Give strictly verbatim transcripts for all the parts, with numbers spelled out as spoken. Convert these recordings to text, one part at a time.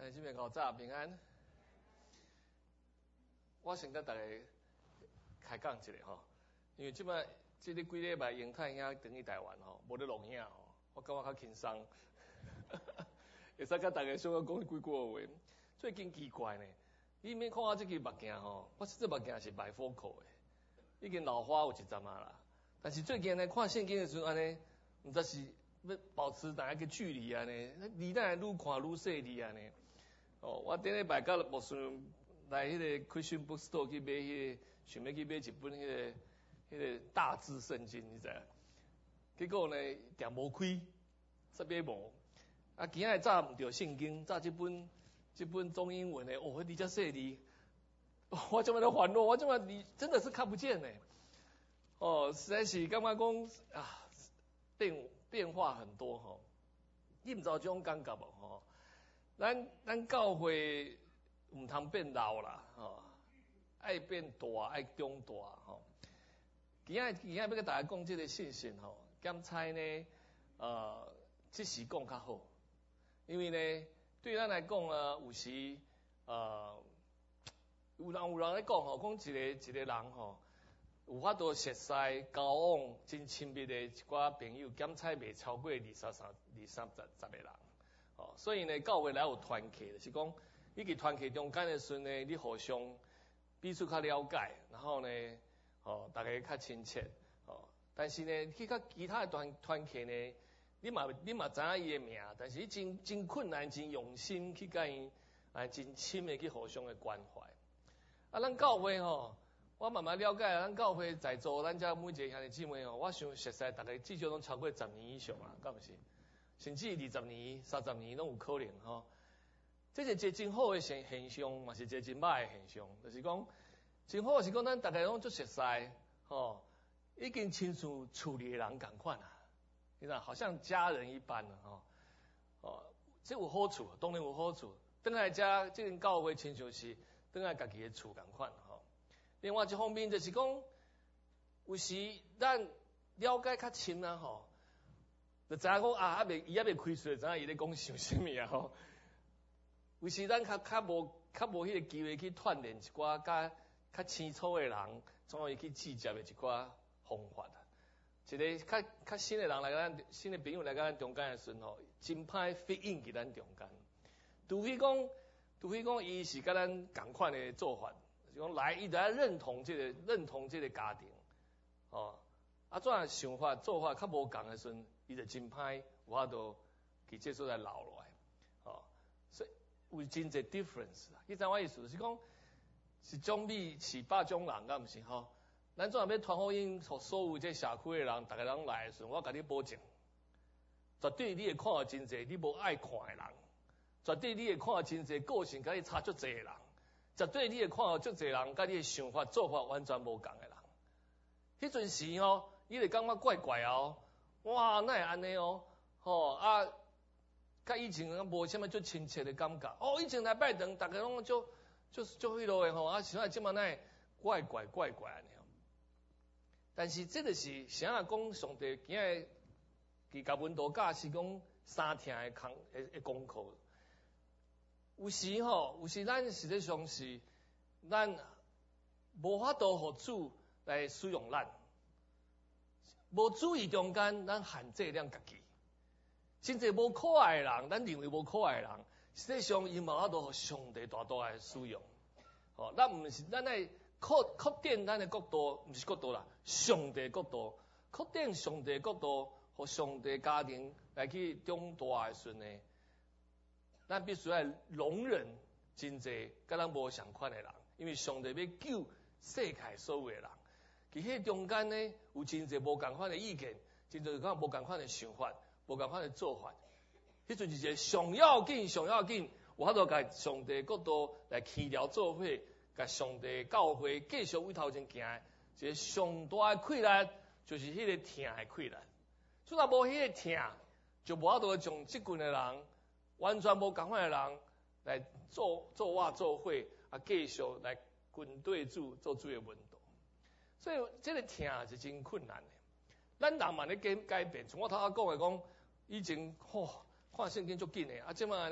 哎，这边搞早平安。我先跟大家开讲一下吼，因为即摆即个几礼拜英泰兄等去台湾吼，无咧录影吼，我感觉较轻松，会使甲大家小可讲几句话。最近奇怪呢，你免看我即支目镜吼，我即支目镜是白focal的，已经老花有一阵啊啦。但是最近呢，看圣经的时候安尼，毋知是要保持哪一个距离安尼，离咱愈看愈细离安尼。哦，我顶礼拜甲牧师来迄个 Christian Bookstore 去买迄、那个，想要去买一本迄、那个迄、那个大字圣经，你知影？结果呢，店无开，煞买无。啊，今仔早毋着圣经，早即本即本中英文的，哦，迄字遮细字，我这么的烦恼，我这么你真的是看不见呢。哦，实在是感觉讲啊，变变化很多吼、哦。你毋知有这种感觉无吼？咱咱教会毋通变老啦，吼，爱变大，爱中大，吼。今仔今仔要甲大家讲即个信息吼，检猜呢，呃，即时讲较好，因为呢，对咱来讲啊，有时呃，有人有人咧讲吼，讲一个一个人吼，有法度熟悉交往真亲密的一寡朋友，检猜袂超过二三三二三十十个人。哦，所以呢，教会来有团契，就是讲，你伫团契中间的时候呢，你互相彼此较了解，然后呢，哦，大家较亲切，哦，但是呢，去甲其他的团团契呢，你嘛你嘛知影伊的名，但是真真困难，真用心去甲伊啊，真深的去互相的关怀。啊，咱教会吼，我慢慢了解，咱教会在座，咱遮每一个兄弟姊妹吼，我想熟悉大家至少拢超过十年以上啊，敢毋是？甚至二十年、三十年拢有可能吼，这是一个真好的现现象，嘛是一个真歹的现象。就是讲，真好是讲咱大家拢做熟悉，吼，已经亲像厝里的人共款啊，你知道，好像家人一般啊，吼，哦，这有好处，当然有好处。等来遮这间教会亲像是等来家己的厝共款吼。另外一方面就是讲，有时咱了解较深啊，吼。就知影讲啊，还未伊还未开喙，知影伊咧讲想啥物啊吼。有时咱较较无较无迄个机会去锻炼一寡较较清楚的人，怎样去记接的一寡方法啊。一个较较新的人来咱新的朋友来咱中间的时候，真歹 fit in 伫咱中间。除非讲，除非讲伊是甲咱共款的做法，是讲来伊就要认同这个认同这个家庭，哦，啊怎样想法做法较无共的时候。伊就真歹，有法度去接受来留落来，哦，所以有真侪 difference 啦。你知我意思是讲，是种米是百种人，敢毋是吼？咱怎样要传福音，互所有这社区的人，逐个人来的时候，我甲你保证，绝对你会看到真侪你无爱看的人，绝对你会看到真侪个性甲你差足侪的人，绝对你会看到足侪人甲你的想法做法完全无共的人。迄阵时吼，你会感觉怪怪哦。哇，那会安尼哦，吼啊，甲以前啊无啥物足亲切的感觉。哦，以前来拜堂，大家拢就就就迄落的吼，啊，现在即满那怪怪怪怪安尼哦。但是这个是啥讲上帝今日伫甲阮道教是讲三天的功的的功课。有时吼，有时咱实际上是咱无法度互主来使用咱。无注意中间，咱限制咱家己。真侪无可爱的人，咱认为无可爱的人，实际上伊无法度互上帝大大来使用。哦，咱毋是咱来扩扩展咱的角度，毋是角度啦，上帝角度，扩展上帝角度，互上帝家庭来去长大的时阵呢，咱必须要容忍真侪甲咱无相款的人，因为上帝要救世界所有的人。伫迄中间呢，有真侪无共款的意见，真侪讲无共款的想法，无共款的做法。迄阵是一个上要紧、上要紧，有法度甲上帝角度来起了做伙，甲上帝教会继续为头前行。一个上大的困难，就是迄个疼的困难。所以若无迄个疼，就无法度将即群的人，完全无共款的人来做做话做伙，啊，继续来跟对主做主的门徒。所以这个疼是真困难的，咱人慢咧改改变。从我头下讲的讲，以前吼、哦、看圣经足紧的，啊，即摆呢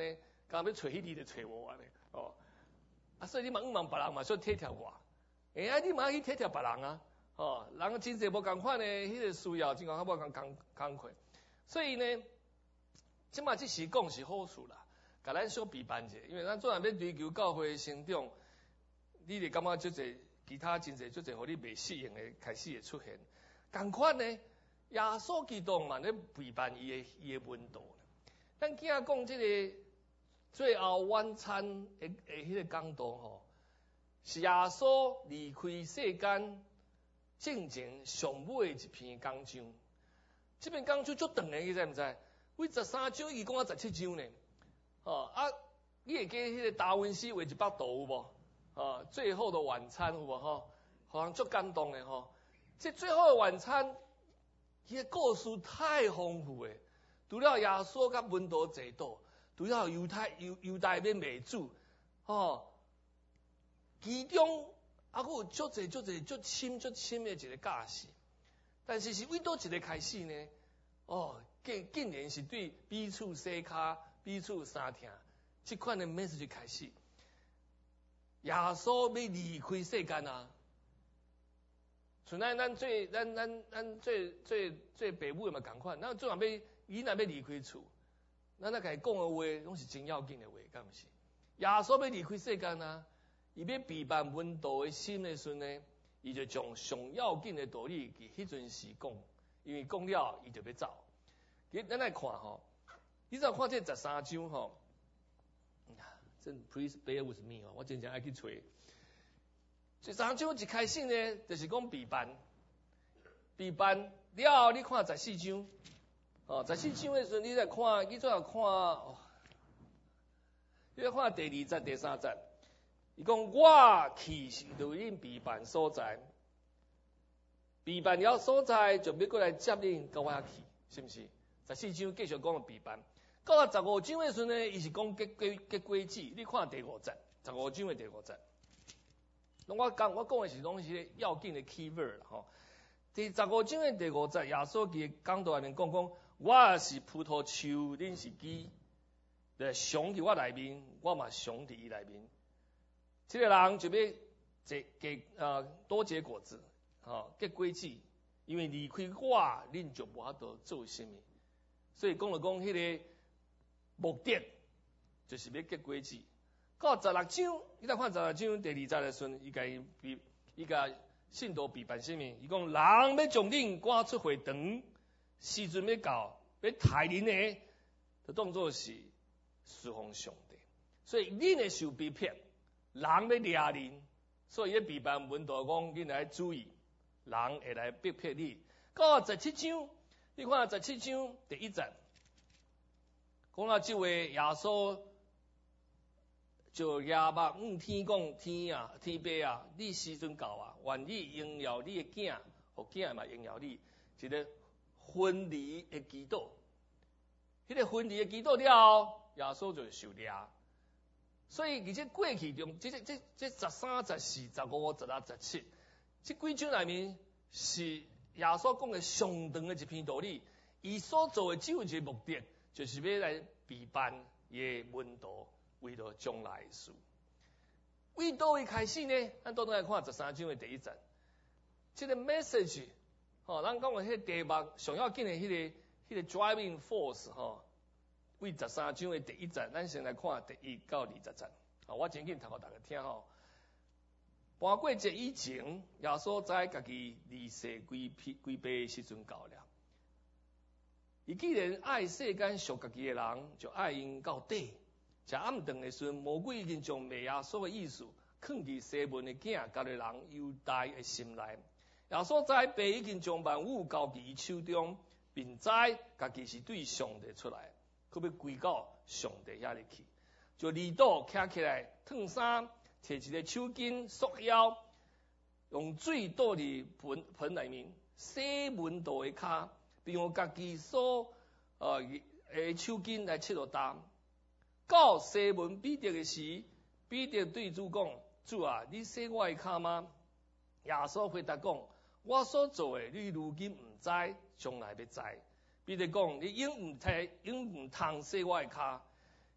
刚要找迄字就找无安尼，哦，啊，所以你嘛毋茫别人嘛需要体贴我，哎啊，你嘛去体贴别人啊，哦，人真侪无共款的迄个需要，真讲较无共共共款，所以呢，即马即时讲是好处啦，甲咱小陪伴者，因为咱做人要追求教会成长，你就感觉即个其他真侪即个互你袂适应的开始会出现，共款呢，耶稣基督嘛咧陪伴伊的伊的温度，咱今仔讲即个。最后晚餐的的迄个讲道吼，是耶稣离开世间进前上尾一篇讲章。这篇讲章足长的，你知毋知？为十三章伊讲啊十七章呢。哦啊，你会记迄个达文西画一幅图有无？哦，最后的晚餐有无？吼，好像足感动的吼。这最后的晚餐，伊个故事太丰富诶，除了耶稣甲门徒坐倒。除了犹太犹犹大要卖主，哦，其中还佫有足侪足侪足深足深的一个架势，但是是为倒一个开始呢？哦，竟竟然是对彼此洗骹、彼此相听，这款的 message 开始。耶稣要离开世间啊！像咱咱做咱咱咱做做做父母的嘛共款，咱做人要囡仔要离开厝。咱咧甲伊讲的话，拢是真要紧的话，敢毋是？耶稣要离开世间啊，伊要陪伴门徒的心的时呢，伊就将上要紧的道理，伫迄阵时讲，因为讲了，伊就要走。其咱来看吼，你再看这十三章吼，真 please bear with me 哦，我真正爱去找。十三章一开始呢，就是讲陪伴，陪伴了后，你看十四章。哦，十四章的时阵，你再看，你再看，哦，你再看第二节、第三节，伊讲我去是对恁陪伴所在，陪伴了所在，就要过来接恁到我遐去，是毋是？十四章继续讲陪伴，到十五章的时阵呢，伊是讲结结结果子，你看第五节，十五章的第五节，拢我讲我讲的是拢是要紧的 key word 啦吼。第十五章的第五节，耶稣基讲道内面讲讲。我是葡萄树，恁是枝，来常伫我内面，我嘛常伫伊内面。这个人就要结结啊多结果子，吼结果子，因为离开我，恁就无法度做什么。所以讲了讲迄个目的，就是要结果子。到十六章，你再看十六章第二节的时阵，伊甲伊比，伊甲信徒比办什么？伊讲人要将恁赶出会堂。时阵要到，要杀人的，就当作是侍奉上帝。所以恁会受逼迫，人要掠人，所以要陪伴门徒讲，恁来注意，人会来逼迫你。到十七章，你看十七章第一节，讲到这位耶稣就亚目向天讲天啊，天父啊，你时阵到啊，愿你荣耀你的囝，互囝嘛荣耀你，一个。分离的祈祷，迄、那个分离的祈祷了后，耶稣就受掠。所以而且过去中，这这这这十三、十四、十五、十六、十七，这几章内面是耶稣讲的上长的一篇道理。伊所做的只有一个目的，就是要来陪伴伊的门徒，为了将来的事。为倒位开始呢？咱倒来看十三章的第一节，这个 message。哦，咱讲的迄个题目上要紧的迄、那个迄、那个 driving force 吼、哦，为十三章的第一节，咱先来看第一到二十节。啊，我真紧读互大家听吼。搬过节以前，耶稣知家己离世归归辈时阵到了。伊既然爱世间属家己的人，就爱因到底。食暗顿的时阵，魔鬼已经将卖耶稣的意思藏伫西门的囝家的人犹大的心内。耶稣知爸已经将万物交伫伊手中，并知家己是对上帝出来，佮要归到上帝遐里去，就离岛徛起来，脱衫，摕一个手巾束腰，用水倒伫盆盆内面，洗门徒的骹，并用家己所呃诶手巾来拭落担。到西门彼得的时，彼得对主讲：主啊，你洗我的骹吗？耶稣回答讲：我所做的，你如今唔知，将来要知。彼得讲：你永唔通，永唔通洗我的骹。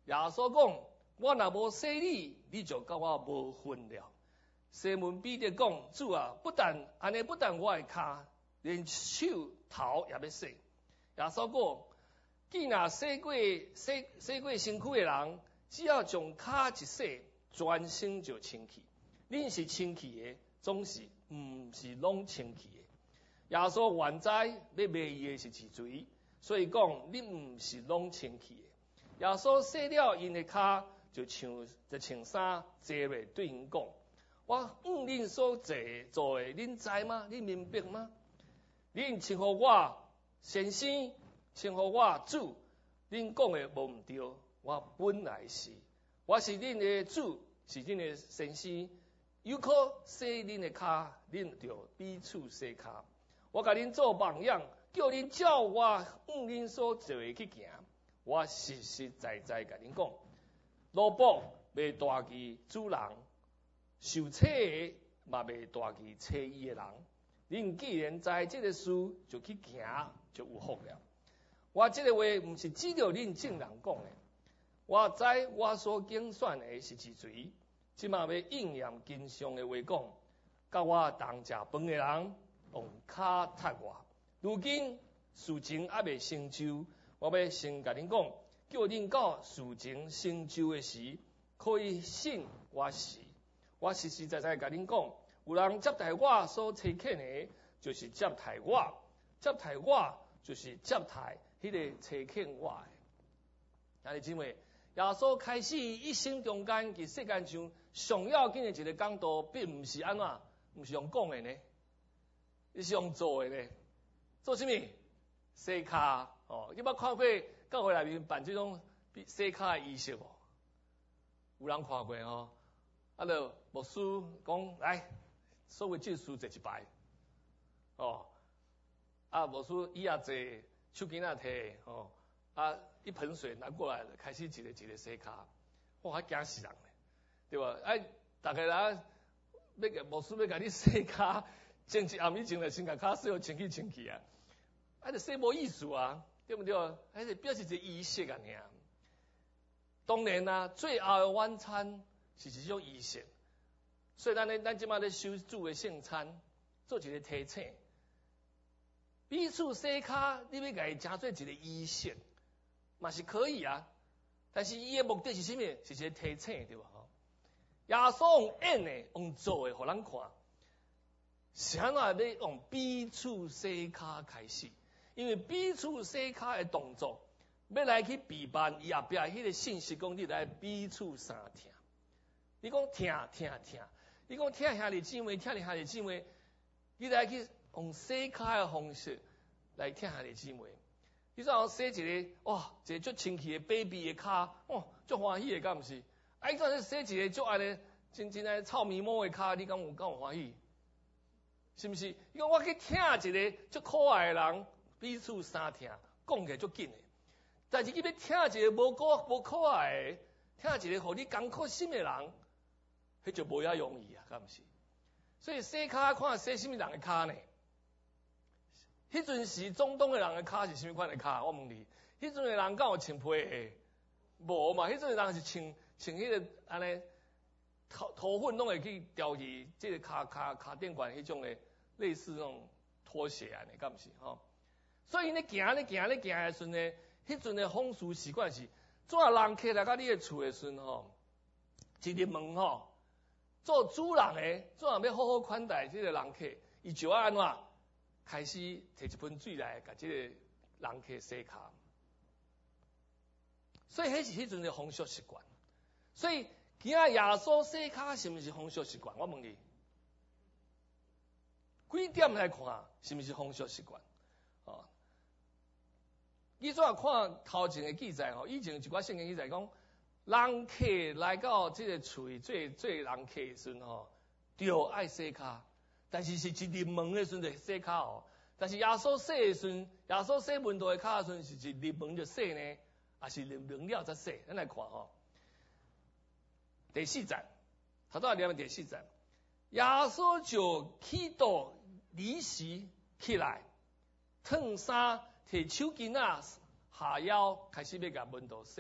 耶稣讲，我若无洗你，你就甲我无分了。西门彼得讲，主啊，不但安尼，不但我的骹，连手头也要洗。耶稣讲，既若洗过洗洗过身躯的人，只要将骹一洗，全身就清气。恁是清气的，总是毋是拢清气的。耶稣原知要卖伊的是治罪，所以讲恁毋是拢清气的。耶稣洗了因的骹，就穿就穿衫，坐落对因讲。我嗯，恁所做做的，恁知吗？恁明白吗？恁称呼我先生，称呼我主，恁讲的无毋对。我本来是，我是恁的主，是恁的先生。有可洗恁的骹，恁就彼此洗骹。我甲恁做榜样，叫恁照我嗯恁所做的去行。我实实在在甲恁讲，萝卜袂大忌主人。受测的嘛袂大忌测伊的人，恁既然知即个事，就去行，就有福了。我即个话毋是指着恁正人讲的，我知我所竞选的是治罪，即嘛要应验经上的话讲，甲我同食饭的人用骹踢我。如今事情还未成就，我要先甲恁讲，叫恁到事情成就的时，可以信我是。我实实在在甲恁讲，有人接待我所差遣的，就是接待我；接待我，就是接待迄个差遣我的。兄弟姊妹，耶稣开始一生中间，伫世间上上要紧的一个讲道，并毋是安怎，毋是用讲的呢，伊是用做的呢。做啥物？洗骹哦，你捌看过教会内面办这种洗骹的仪式无？有人看过吼？啊，就牧师讲来，所有证书坐一排，哦，啊，牧师椅仔坐，手巾仔摕，哦，啊，一盆水拿过来，开始一个一个洗骹，哇，惊死人咧，对吧？哎，大家人要甲牧师要甲你洗骹，前一暗以前就先甲骹洗好清气清气啊，啊，就洗无意思啊，对不对？还是表示一个仪式啊，尔。当然啦、啊，最后的晚餐。是一种仪式，所以咱咧，咱即马咧收主的圣餐，做一个提醒。彼此洗骹，你要甲伊诚做一个仪式，嘛是可以啊。但是伊的目的是啥物？是一个提醒，对吧？吼，耶稣用演的，用做的，互咱看，是安怎要用彼此洗骹开始？因为彼此洗骹的动作，要来去避办伊后壁迄个信息，讲你来彼此相听。你讲听听听，你讲听兄弟姊妹，听兄弟姊妹，你来去用洗骹的方式来听兄弟姊妹。你怎样洗一个哇，一个足清气的 baby 的骹，哦，足欢喜的，敢毋是？啊，你怎样洗一个足爱咧，真真爱臭咪毛的骹，你敢有敢有欢喜？是毋是？你讲我去听一个足可爱的人，彼此相听，讲起来足紧的。但是你要听一个无可无可爱的，听一个互你艰苦心的人。迄就无遐容易啊，敢毋是？所以洗骹看洗什么人的骹呢？迄阵时中东的人的骹是什么款的骹？我问你，迄阵的人敢有穿皮鞋？无嘛，迄阵的人是穿穿迄个安尼头头粉拢会去吊起这个骹骹骹垫管迄种的，类似那种拖鞋安尼，敢毋是？吼、哦，所以你行咧行咧行的时阵呢，迄阵的风俗习惯是，怎人客来到你的厝的时阵吼，一入门吼。做主人的，怎样要好好款待这个人客？伊就要安怎？开始摕一盆水来，甲这个人客洗骹。所以迄是迄阵的风俗习惯。所以今仔耶稣洗骹是毋是风俗习惯？我问你，几点来看是毋是风俗习惯？哦，你怎样看头前的记载？吼，以前一寡圣经记载讲。人客来到这个厝做做人客的时阵吼，就爱洗骹，但是是一入门的时阵就洗骹哦。但是耶稣洗的时阵，耶稣洗门徒的骹的时阵，是一入门就洗呢，还是入门了才洗？咱来看吼。第四节，头头念第四节，耶稣就起到离席起来，脱衫摕手巾仔下腰开始要甲门徒洗。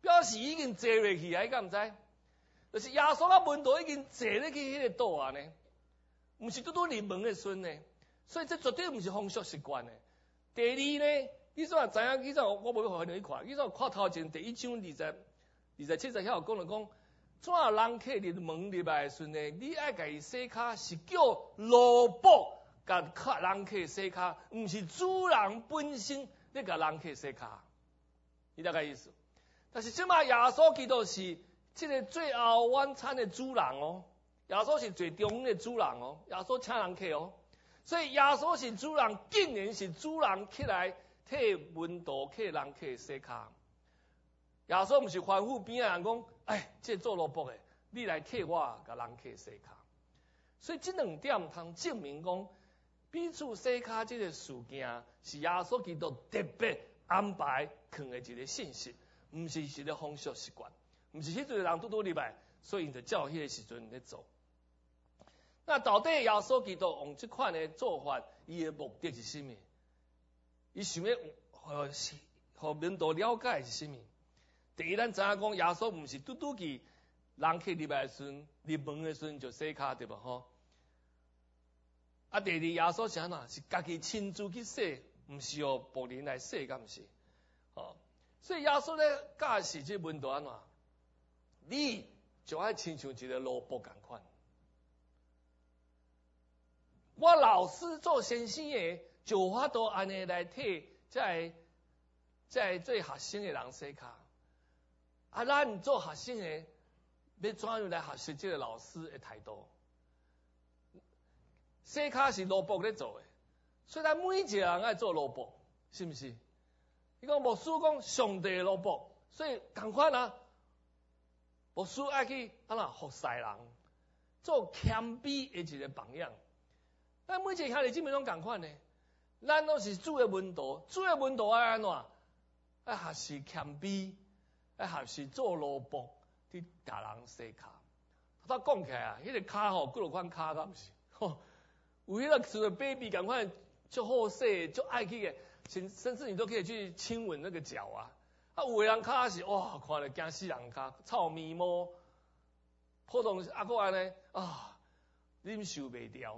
表示已经坐落去啊，你敢毋知？就是耶稣甲门徒已經坐咧去迄個島啊呢，毋是拄拄入門嘅時呢，所以這絕對毋是風俗習慣嘅。第二呢，你怎知影？你怎我我無互你看？你怎看頭前第一章二十、二十七十遐有講了講，怎人客入門入來嘅時呢？你愛甲伊洗骹，是叫奴僕甲客人客洗骹，毋是主人本身咧甲人客洗骹。你大概意思？但是即馬耶穌基督是即個最後晚餐的主人哦，耶穌是最中的主人哦，耶穌請人客哦，所以耶穌是主人，竟然是主人起來替門徒替人客洗骹。耶穌毋是吩咐邊啊人講，哎，這做奴僕的，你來替我甲人客洗骹。所以這兩點通證明講，彼此洗骹這個事件是耶穌基督特別安排放的一個信息，毋是一個風俗習慣。毋是迄陣人拄拄入來，所以就照迄個時陣咧做。那到底耶穌基督用這款的做法，伊的目的是啥物？伊想要互互門徒了解是啥物？第一，咱知影講耶穌毋是拄拄去人客入來時陣，入門的時陣就洗骹，對無吼？啊，第二，耶穌是安怎？是家己親自去洗，毋是由僕人來洗，敢毋是？哦，所以耶穌咧教示這門徒安怎？你就愛親像一個奴僕共款。我老師做先生的，就法度安尼來替即個即個做學生的人洗骹。啊，咱做學生的要怎樣來學習這個老師的態度？洗骹是奴僕咧做的，所以咱每一個人愛做奴僕，是毋是？伊講牧師講上帝的奴僕，所以共款啊。牧師愛去安怎服侍人，做謙卑的一個榜樣。咱每一個兄弟姊妹攏共款呢，咱都是主的門徒，主的門徒愛安怎？愛學習謙卑，愛學習做奴僕，去教人洗骹。他講起來啊，迄、那個骹吼，幾多款骹敢毋是？吼，有迄個像 baby 共款，足好勢，足愛去嘅，甚甚至你都可以去親吻那個腳啊。啊，有個人骹是哇，看了驚死人骹，臭咪毛，普通啊個安尼啊，忍受袂掉。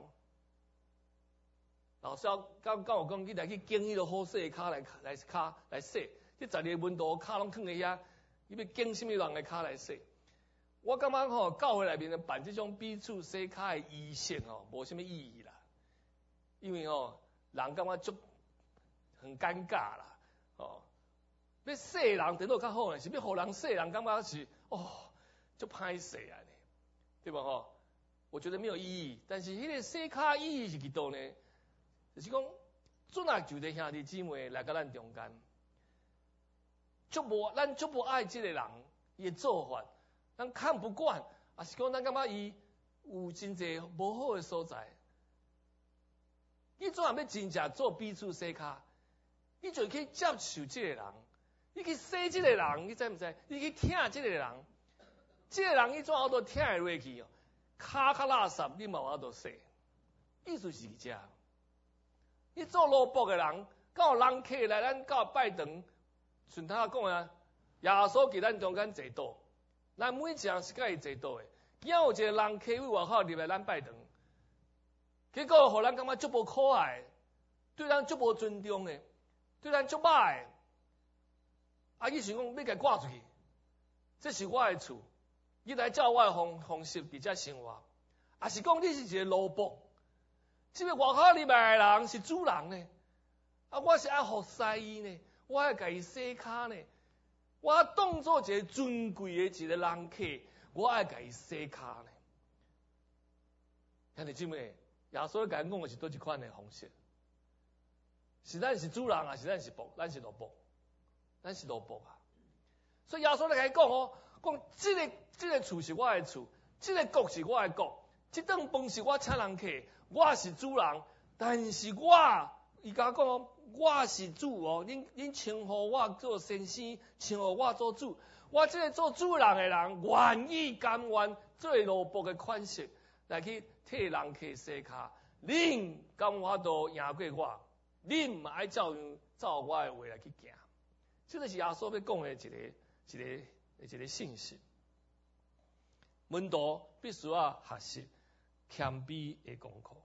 老師剛剛我講，你來去揀迄個好勢的骹來來骹來洗，這十二個門徒骹攏囥喺遐，你要揀什麼人的骹來洗？我感覺吼，教會內面辦這種彼此洗骹的儀式吼，無什麼意義啦，因為吼人感覺足很尷尬啦，哦。要洗人點都較好呢，是要互人洗人，感覺是哦，足歹勢啊，對吧？吼，我覺得沒有意義。但是迄個洗骹意義是幾多呢？就是講，準啊，就啲兄弟姊妹來到咱中間，足無咱足無愛這個人，伊嘅做法，咱看不慣，也是講咱感覺伊有真濟無好嘅所在。你怎樣要真正做彼此洗骹？你就可以接受這個人。你去洗這個人，你知唔知？你去聽這個人，這個人你怎樣都聽會落去哦？骹較垃圾，你嘛有法度洗。意思是這樣。你做奴僕的人，到人客來咱到拜堂，順他講啊，耶穌給咱中間坐倒，咱每一個人是甲伊坐倒的。今有一個人客為外口入來咱拜堂，結果互咱感覺足無可愛，對咱足無尊重的，對咱足歹的。啊！伊想講要甲掛出去，這是我的厝，你來照我的方方式佇遮生活。啊是講你是一個奴僕，這個外口入來的人是主人呢，啊我是愛服侍伊呢，我愛甲伊洗骹呢，我當作一個尊貴的一個人客，我愛甲伊洗骹呢。兄弟姊妹，耶穌甲咱講的是倒一款的方式，是咱是主人啊，是咱是僕，咱是奴僕。咱是奴僕啊，所以耶穌咧甲伊講吼，講即個即個厝是我的厝，即個國是我的國，即頓飯是我請人客，我是主人，但是我伊甲講哦，我是主哦，恁恁稱呼我做先生，稱呼我做主，我即個做主人的人，願意甘願做奴僕的款式來去替人客洗骹，恁敢有法度贏過我？恁嘛愛照樣照我的話來去行。這個是耶穌要講的一個一个一个信息。门徒必须要学习谦卑的功课。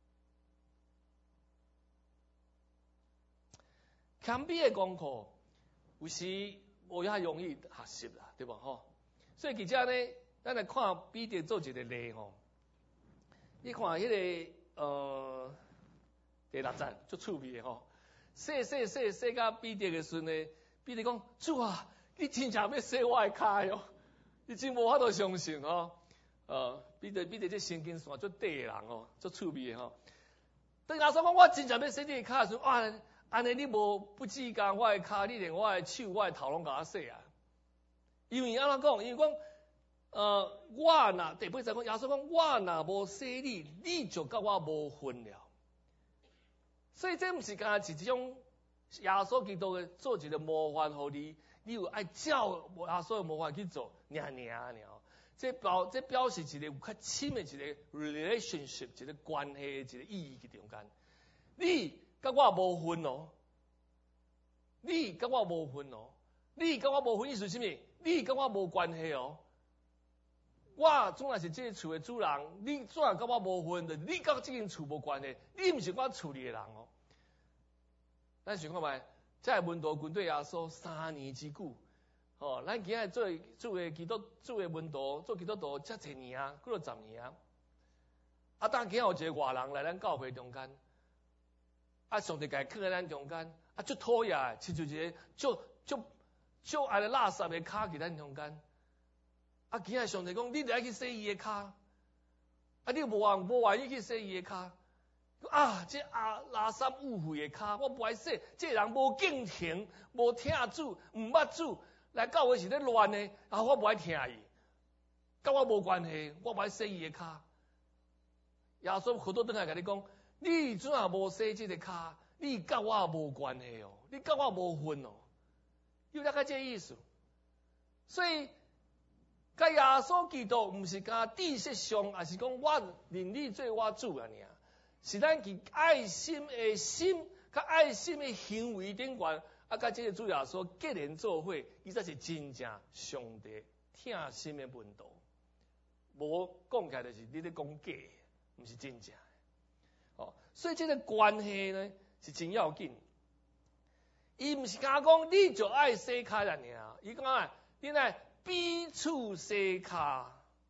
谦卑的功课有时无遐容易学习啦，对无吼？所以其实呢，咱来看彼得做一个例吼。你看迄、那个呃第六节足趣味的吼，洗洗洗洗到彼得的时阵呢，彼得讲：主啊，你真正要洗我的骹哟！你真无法度相信吼。呃，彼得彼得这神经线足短的人哦，足趣味的吼。当耶稣讲我真正要洗你的骹的时候，哇！安尼你无不只讲我的骹，你连我的手、我的头拢甲我洗啊！因为安怎讲？因为讲，呃，我若第八节讲，耶稣讲，我若无洗你，你就甲我无分了。所以这毋是干是一种耶稣基督的做一个模范互你，你有爱照耶稣的模范去做，尔尔尔。这表这表示一个有较深的一个 relationship， 一个关系，一个意义伫中间。你甲我无分哦，你甲我无分哦，你甲我无分意思是啥物？你甲我无关系哦。我总也是这个厝的主人，你总也甲我无分的，你甲这间厝无关系，你毋是我厝里的人哦。咱想看觅，这个门徒军队耶稣三年之久，哦，咱今日做做的基督做的门徒做基督徒遮侪年啊，过了十年啊。啊，当今日有一个外人来咱教会中间。啊，上帝家放在咱中间，啊，足讨厌，亲像一个足足足爱咧垃圾的骹伫咱中间。啊，今日上帝讲，你得爱去洗伊的骹，啊，你无愿无愿意去洗伊的骹。啊，这啊垃圾污秽的骹，我不爱洗。这人无敬虔，无听主，毋捌主，来教会是咧乱的，啊，我无爱听伊，甲我无关系，我无爱洗伊的骹。耶稣好多倒来甲你讲。你怎啊无洗这个骹？你甲我无关系哦，你甲我无分哦，有大概这意思。所以，甲耶稣基督毋是甲知识上，也是讲我认你做我主啊尔，是咱其爱心的心，甲爱心的行为顶悬，啊，甲这个主耶稣结连做伙，伊才是真正上帝疼心的门徒。无讲起来就是你咧讲假，毋是真正。哦，所以这个关系呢是真要紧。伊毋是讲讲你就爱洗骹啦尔，伊讲啊，你来彼此洗骹。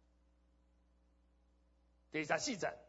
第十四节，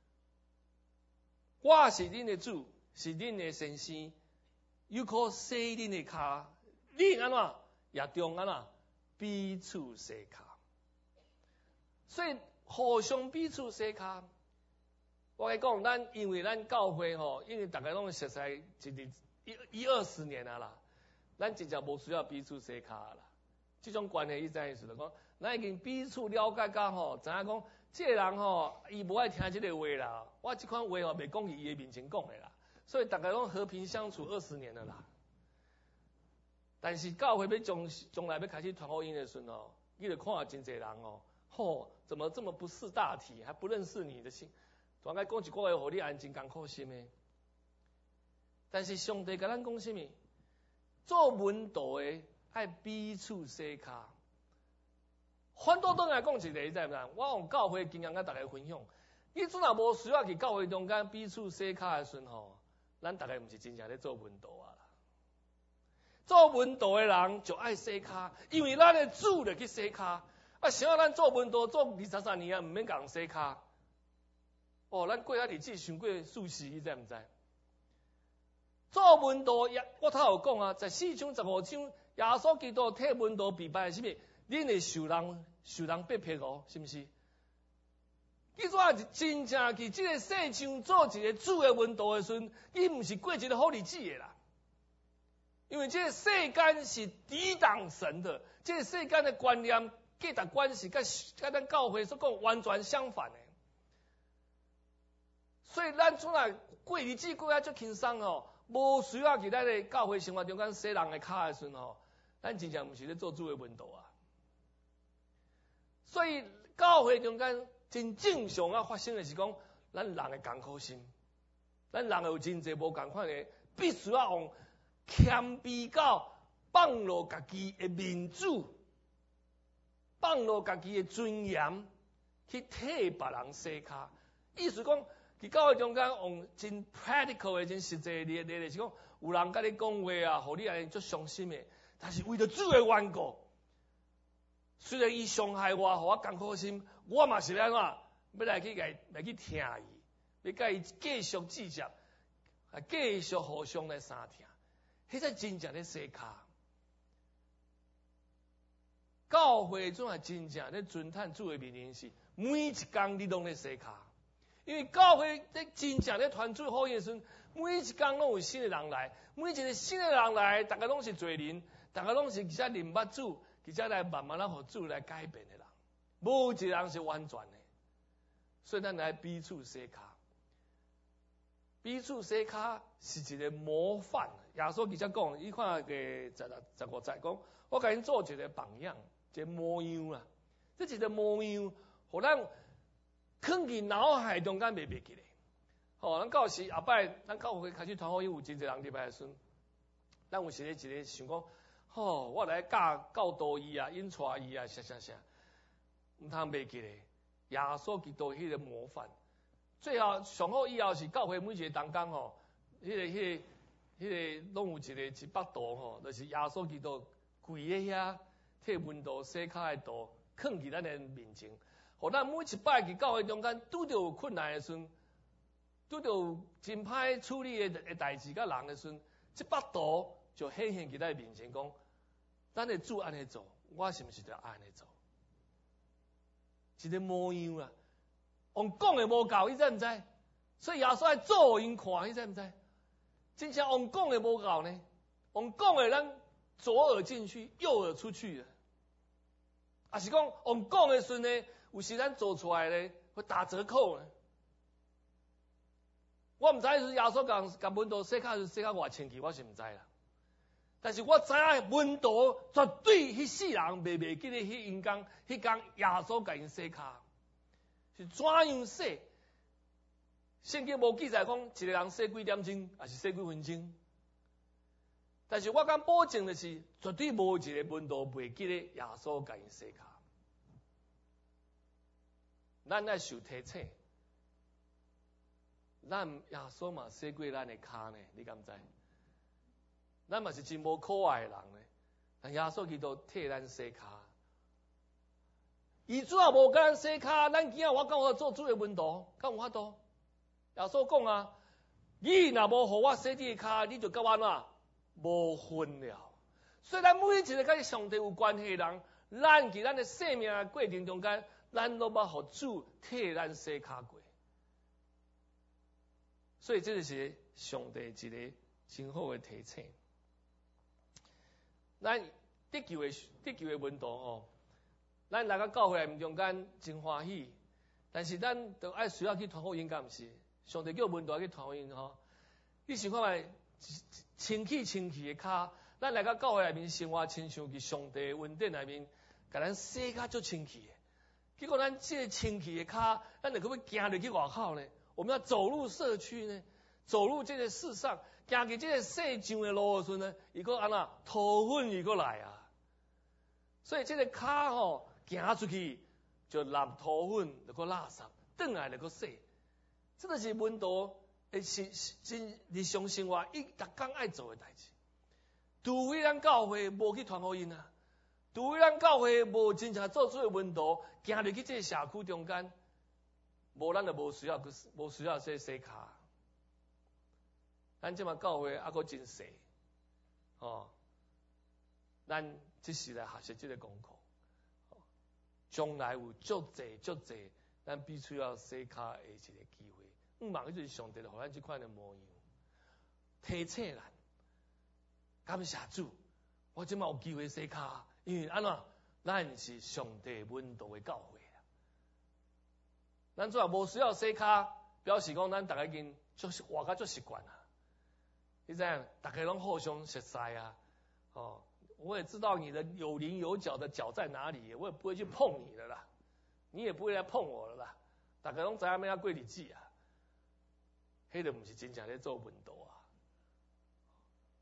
我是恁的主，是恁的先生，有可洗恁的骹，你安怎也中安怎彼此洗骹。所以互相彼此洗骹。我来讲，咱因为咱教会吼，因为大家拢熟悉一日一一二十年啊啦，咱真正无需要彼此洗骹啦。这种关系意思意思就讲，咱已经彼此了解到吼，知影讲，这个人吼，伊无爱听这个话啦，我这款话吼袂讲伊伊的面前讲的啦，所以大家拢和平相处二十年了啦。但是教会要将将来要开始传福音的时候，你就看真侪人哦，吼，怎么这么不识大体，还不认识你的心。我该讲一句话，互你安真艰苦心的。但是上帝甲咱讲什么？做门徒的爱彼此洗骹。反倒倒来讲一个，你知唔知？我用教会经验甲大家分享。你阵若无需要去教会中间彼此洗骹的时候，咱大家毋是真正咧做门徒啊啦。做门徒的人就爱洗骹，因为咱的主就去洗骹。啊，想要咱做门徒做二三十年啊，毋免甲人洗骹。哦，咱过遐日子想过数时，你知毋知？做门徒也，我头有讲啊，在四章十五章，耶稣基督替门徒避败是啥物？恁会受人受人逼迫哦，是毋是？你怎是真正去即个世上做一个主的门徒的时阵，你毋是过一个好日子的啦。因为这个世间是抵挡神的，这个世间的观念、价值观是甲甲咱教会所讲完全相反的。所以咱出来过日子过啊足轻松哦，无需要去咱的教会生活中间洗人的骹的时阵吼，咱真正毋是咧做主的门徒啊。所以教会中间真正常啊发生的是讲，咱人的艰苦心，咱人有真侪无共款的，必须要用谦卑到放落家己的民主，放落家己的尊严，去替别人洗脚。意思讲，伫教会中间用真 practical 的、真实际的例例，是讲有人甲你讲话啊，互你安尼足伤心的，但是为着主的缘故，虽然伊伤害我，互我艰苦心，我嘛是要安怎，要来去来来去听伊，要甲伊继续计较，啊，继续互相来相听，迄才真正咧洗脚。教会总系真正咧尊叹主的名是每一工你拢咧洗脚，因为教会咧真正咧传主福音时，每一工拢有新的人来，每一个新的人来，大家拢是罪人，大家拢是其实认捌主，其实来慢慢来互主来改变的人，无一个人是完全的，所以咱来彼此洗脚，彼此洗脚是一个模范。耶稣其实讲，伊看个十六十五节讲，我甲因做一个榜样。一个模样啦，这一个模样，互咱藏伫脑海中间袂袂记咧。吼，咱到时后摆，咱教会开始传福音，有真侪人入来时，咱有时咧一个想讲，吼，我来教教导伊啊，引带伊啊，啥啥啥，毋通袂记咧。耶稣基督迄个模范，最后上好以后是教会每一个同工吼，迄、那个、迄、那个、迄、那个拢有一个一百度吼，就是耶稣基督跪咧遐。替门徒洗脚的道，藏伫咱的面前，互咱每一摆伫教会中间拄着有困难的时，拄着真歹处理的代志甲人的时，这把刀就显现伫咱面前，讲咱的主安尼做，我是毋是就安尼做？一个模样啊，用讲的无够，你知毋知？所以耶稣爱做因看，你知毋知？真正用讲的无够呢，用讲的咱左耳进去，右耳出去啊。也是讲，用讲的时呢，有时咱做出来呢会打折扣呢。我毋知是耶稣讲甲门徒洗脚是洗到偌清气，我是毋知啦。但是我知影门徒绝对迄世人袂袂记得迄因讲，迄讲耶稣甲因洗脚是怎样洗？圣经无记载讲一个人洗几点钟，还是洗几分钟。但是我敢保证的是，绝对无一个门徒袂记得耶稣甲因洗脚。咱爱受提醒，咱耶稣嘛洗过咱的脚呢，你敢知？咱嘛是真无可爱的人呢，但耶稣基督替咱洗脚。伊主要无甲咱洗脚，咱今仔我敢有做主的门徒，敢有法度？耶稣讲啊，你若无互我洗你的脚，你就甲我安怎？无分了，所以咱每一个甲上帝有关系的人，咱伫咱的生命的过程中间，咱都要互主替咱洗脚过。所以这就是上帝一个真好的提醒。咱得救的得救的门徒吼，咱来到教会内中间真欢喜，但是咱都爱需要去传福音，敢毋是？上帝叫门徒去传福音吼，你想看觅？清气清气的脚，咱来到教会内面生活，亲像伫上帝恩典内面，甲咱洗脚足清气的。结果咱这清气的脚，咱就可要行入去外口呢？我们要走入社区呢，走入这个世上，行去这个世上的路的时呢，伊个安那土粉伊个来啊。所以这个脚吼行出去就揽土粉，就个垃圾，转来就个洗。这个是门徒。是真日常生活伊逐工爱做的代志，除非咱教会无去传福音啊，除非咱教会无真正做出的门徒，行入去这个社区中间，无咱就无需要无需要洗洗脚。咱即马教会还阁真细，哦，咱即时来学习这个功课，将来有足济足济，咱必须要洗脚的一个机会。毋茫，迄就是上帝，互咱即款的模样，提醒咱。感谢主，我即马有机会洗脚，因为安怎，咱是上帝门徒的教会啊。咱做无需要洗脚，表示讲咱大家已经足活甲足习惯啊。你知影，大家拢互相熟悉啊。哦，我也知道你的有棱有角的脚在哪里，我也不会去碰你的啦，你也不会来碰我的啦。大家拢知影要怎过日子啊。迄个毋是真正咧做门徒啊，哦，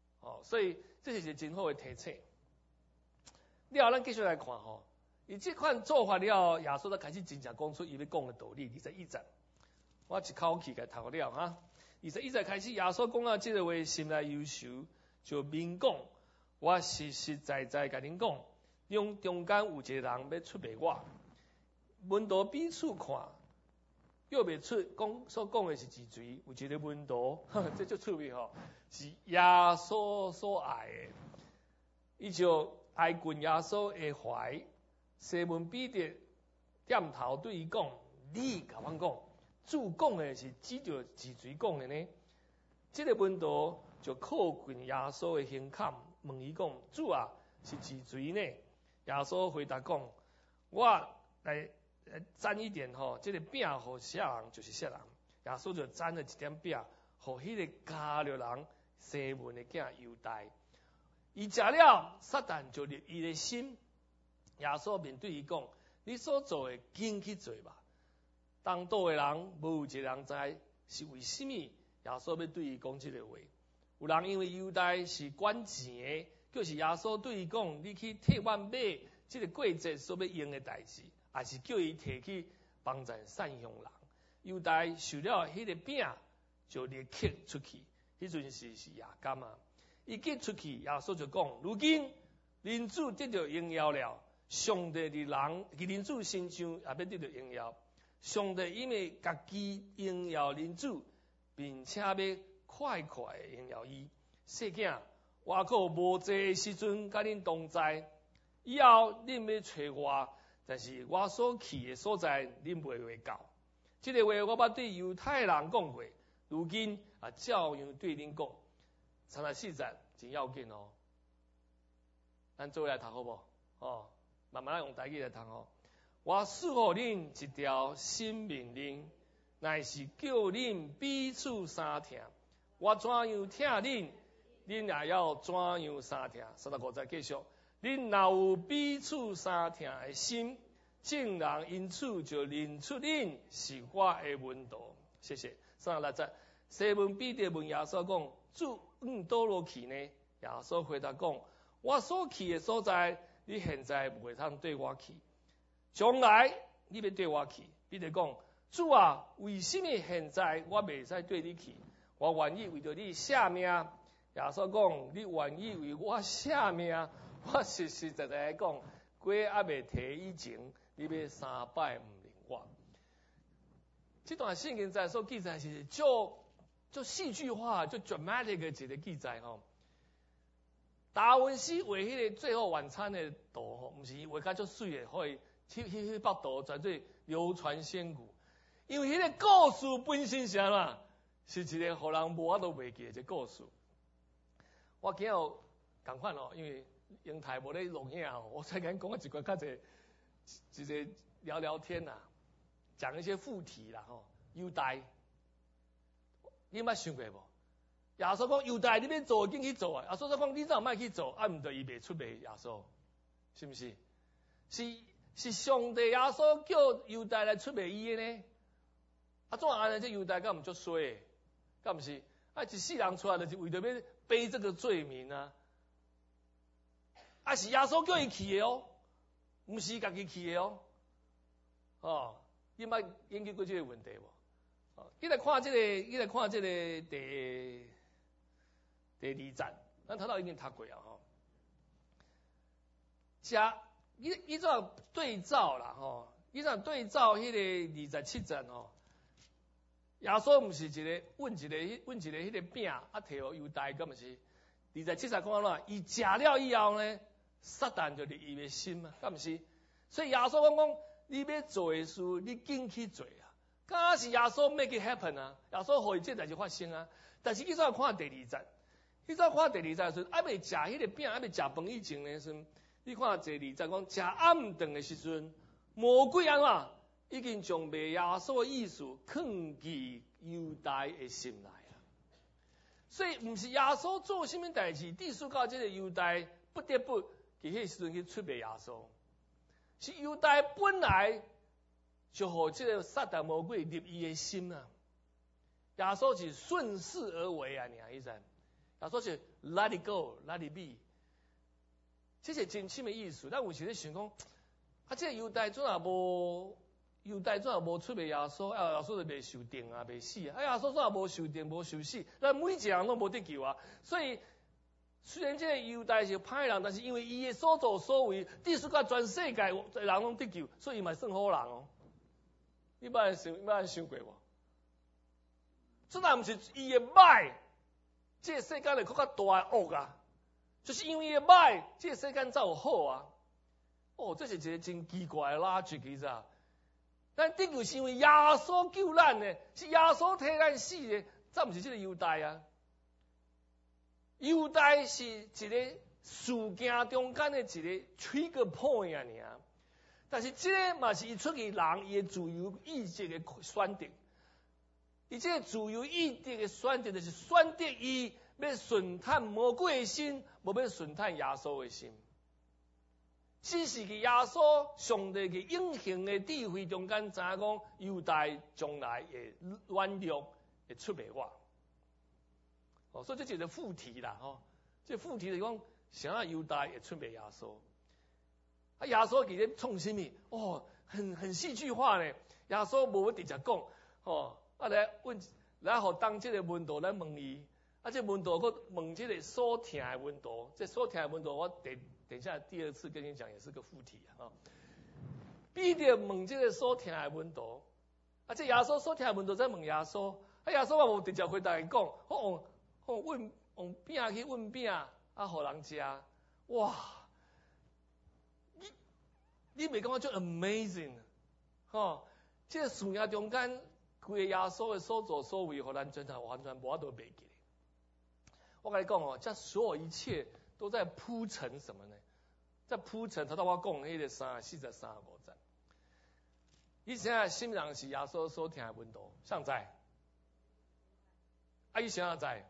所以这是一个真好的提醒。了后咱继续来看吼，伊这款做法了，耶稣才开始真正讲出伊要讲的道理。二十一节，我一口气给读了哈。二十一节开始，耶稣讲到这个话，心内忧愁，就明讲，我实实在在甲恁讲，用中间有一个人要出卖我，门徒彼此看，约袂出讲所讲的是自罪，有一个门徒，这就趣味吼，是耶稣所爱的，伊就爱近耶稣的怀。西门彼得点头对伊讲：“你甲阮讲，主讲的是指着自罪讲的呢？”这个门徒就靠近耶稣的胸坎，问伊讲：“主啊，是自罪呢？”耶稣回答讲：“我来沾一点吼，这个饼互啥人就是啥人。”耶稣就沾了一点饼，互迄个加略人西门的囝犹大。伊食了，撒旦就入伊的心。耶稣面对伊讲：“你所做的，紧去做吧。当道的人，无有一个人知是为什么。”耶稣要对伊讲这个话。有人因为犹大是管钱的，就是耶稣对伊讲：“你去替阮买这个过节所要用的代志，也是叫伊摕去帮助善良人。”犹大受了迄个饼，就立刻出去。迄阵时是夜间啊，伊一出去，耶稣就讲：“如今人子得到荣耀了。上帝的人，伫人子身上也要得到荣耀。上帝因为家己荣耀人子，并且要快快的荣耀伊。细囝，我还有无济的时阵，甲恁同在。以后恁要找我，但是我所去的所在，恁袂会到。这个话我捌对犹太人讲过，如今啊照样对恁讲。三十四节真要紧哦，咱做来读好无？哦。慢慢用台语来读吼。我赐予恁一条新命令，乃是叫恁彼此相听。我怎样听恁，恁也要怎样相听。三十五节继续，恁若有彼此相听的心，众人因此就认出恁是我的门徒。谢谢。三十六节，西门彼得问耶稣讲：“主，阮倒落去呢？”耶稣回答讲：“我所去的所在。”你现在袂通对我去，将来你要对我去。彼得讲：“主啊，为什么现在我袂使对你去？我愿意为着你舍命。”耶稣讲：“你愿意为我舍命？我实实在在讲，鬼还袂提以前，你要三摆唔认我。”这段圣经在所记载是就就戏剧化、就 dramatic 的一个记载吼。达文西画迄个最后晚餐的图吼，毋是画甲足水的，可以迄迄迄幅图绝对流传千古。因为迄个故事本身是安怎，是一个互人无法度袂记的一个故事。我今日共款哦，因为英台无咧录影哦，我才敢讲一寡较侪，一个聊聊天呐，讲一些副题啦吼。犹大，你捌想过无？耶稣讲犹大，你要做紧去做啊！耶稣讲你怎莫去做？啊，毋对，伊袂出卖耶稣，是毋是？是是上帝耶稣叫犹大来出卖伊的呢？啊，怎安尼？这犹大敢毋足衰？敢毋是？啊，一世人出来就是为着要背这个罪名啊！啊，是耶稣叫伊去的哦，毋是家己去的哦。哦，你捌研究过这个问题无？哦，你来看这个，你来看这个第。第二节，咱头头已经读过啊吼。加伊伊怎样对照啦吼？伊怎样对照迄个二十七节吼？耶稣毋是一个问一个问一个迄个饼啊，摕互犹大，敢毋是？二十七节讲安怎？伊食了以后呢，撒旦就入伊的心啊，敢毋是？所以耶稣讲讲，你要做的事，你紧去做啊。敢是耶稣 make it happen 啊？耶稣互伊这代志发生啊。但是伊怎样看第二节？你再看第二节的时候，还未食迄个饼，还未食饭以前的时候，你看第二节讲食暗顿的时阵，魔鬼安怎已经将卖耶稣的意思藏进犹大的心内啊。所以毋是耶稣做什么代志，地属到这个犹大不得不伫迄时阵去出卖耶稣，是犹大本来就互这个撒旦魔鬼入伊的心啊。耶稣是顺势而为啊，尔意思。 他说是 let it go, let it be。这是真深的意思。咱有时咧想讲，啊，这个犹大怎啊无？犹大怎也无出卖耶稣，啊，耶稣就未受定啊，未死啊。啊，耶稣怎也无受定，无受死，咱每一个人都无得救啊。所以，虽然这个犹大是歹人，但是因为伊的所作所为，地属甲全世界人拢得救，所以伊嘛算好人哦。你捌想，你捌想过无？这若毋是伊的歹，这个世界就更较大的恶啊。就是因为伊的歹，这个世界才有好啊。哦，这是一个真奇怪的逻辑，其实。但得救是因为耶稣救咱的，是耶稣替咱死的，这毋是这个犹大啊。犹大是一个事件中间的一个 trigger point 啊，尔。但是这个嘛是伊出去人伊的自由意志的选择，伊这个自由意志的选择就是选择伊要顺探魔鬼的心，无要顺探耶稣的心。只是个耶稣上帝个隐形的智慧中间，知影讲犹大将来会软弱，会出卖我。哦，所以这就是副题啦，吼、哦，这副题就是讲，想要犹大会出卖耶稣。啊，耶稣其实创什么？哦，很很戏剧化呢。耶稣无要直接讲，哦，啊来问，来互当这个门徒来问伊，啊这门徒佫问这个所听的门徒，这所听的门徒我第。等一下，第二次跟你讲也是个副题啊。彼得问这个所听的门徒，啊，这耶稣所听的门徒在问耶稣，啊，耶稣也无直接回答伊讲，我往往问往饼去问饼，啊，互人食，哇！你你袂感觉就 amazing， 吼、哦？这个事业中间，规个耶稣的所作所为，互咱真正完全无法度袂记。我跟你讲哦，这所有一切。都在铺陈什么呢？在铺陈，他到我讲迄个三四十三五节。伊现在心人是耶稣所听的门徒，上在。啊，伊现在在。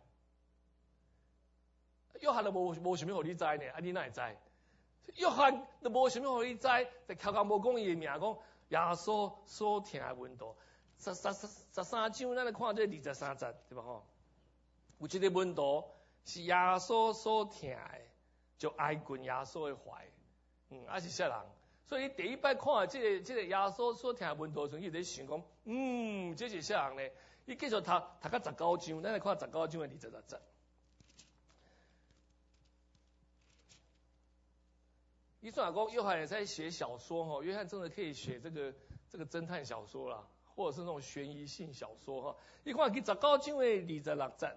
约翰都无无想要互你知呢，啊，你哪会知？约翰都无想要互你知，就超工无讲伊的名，讲耶稣所听的门徒。十十十十三章，咱来看这二十三节，对吧？吼，有一个门徒。是耶稣所听的，就挨近耶稣的怀，嗯，还是啥人？所以你第一摆看这个这个耶稣所听的门徒时，伊在想讲，嗯，这是啥人呢？伊继续读读到十九章，咱来看十九章的二十六节。伊虽然讲约翰也在写小说哈，约翰真的可以写这个这个侦探小说啦，或者是那种悬疑性小说哈。你看佢十九章的二十六节。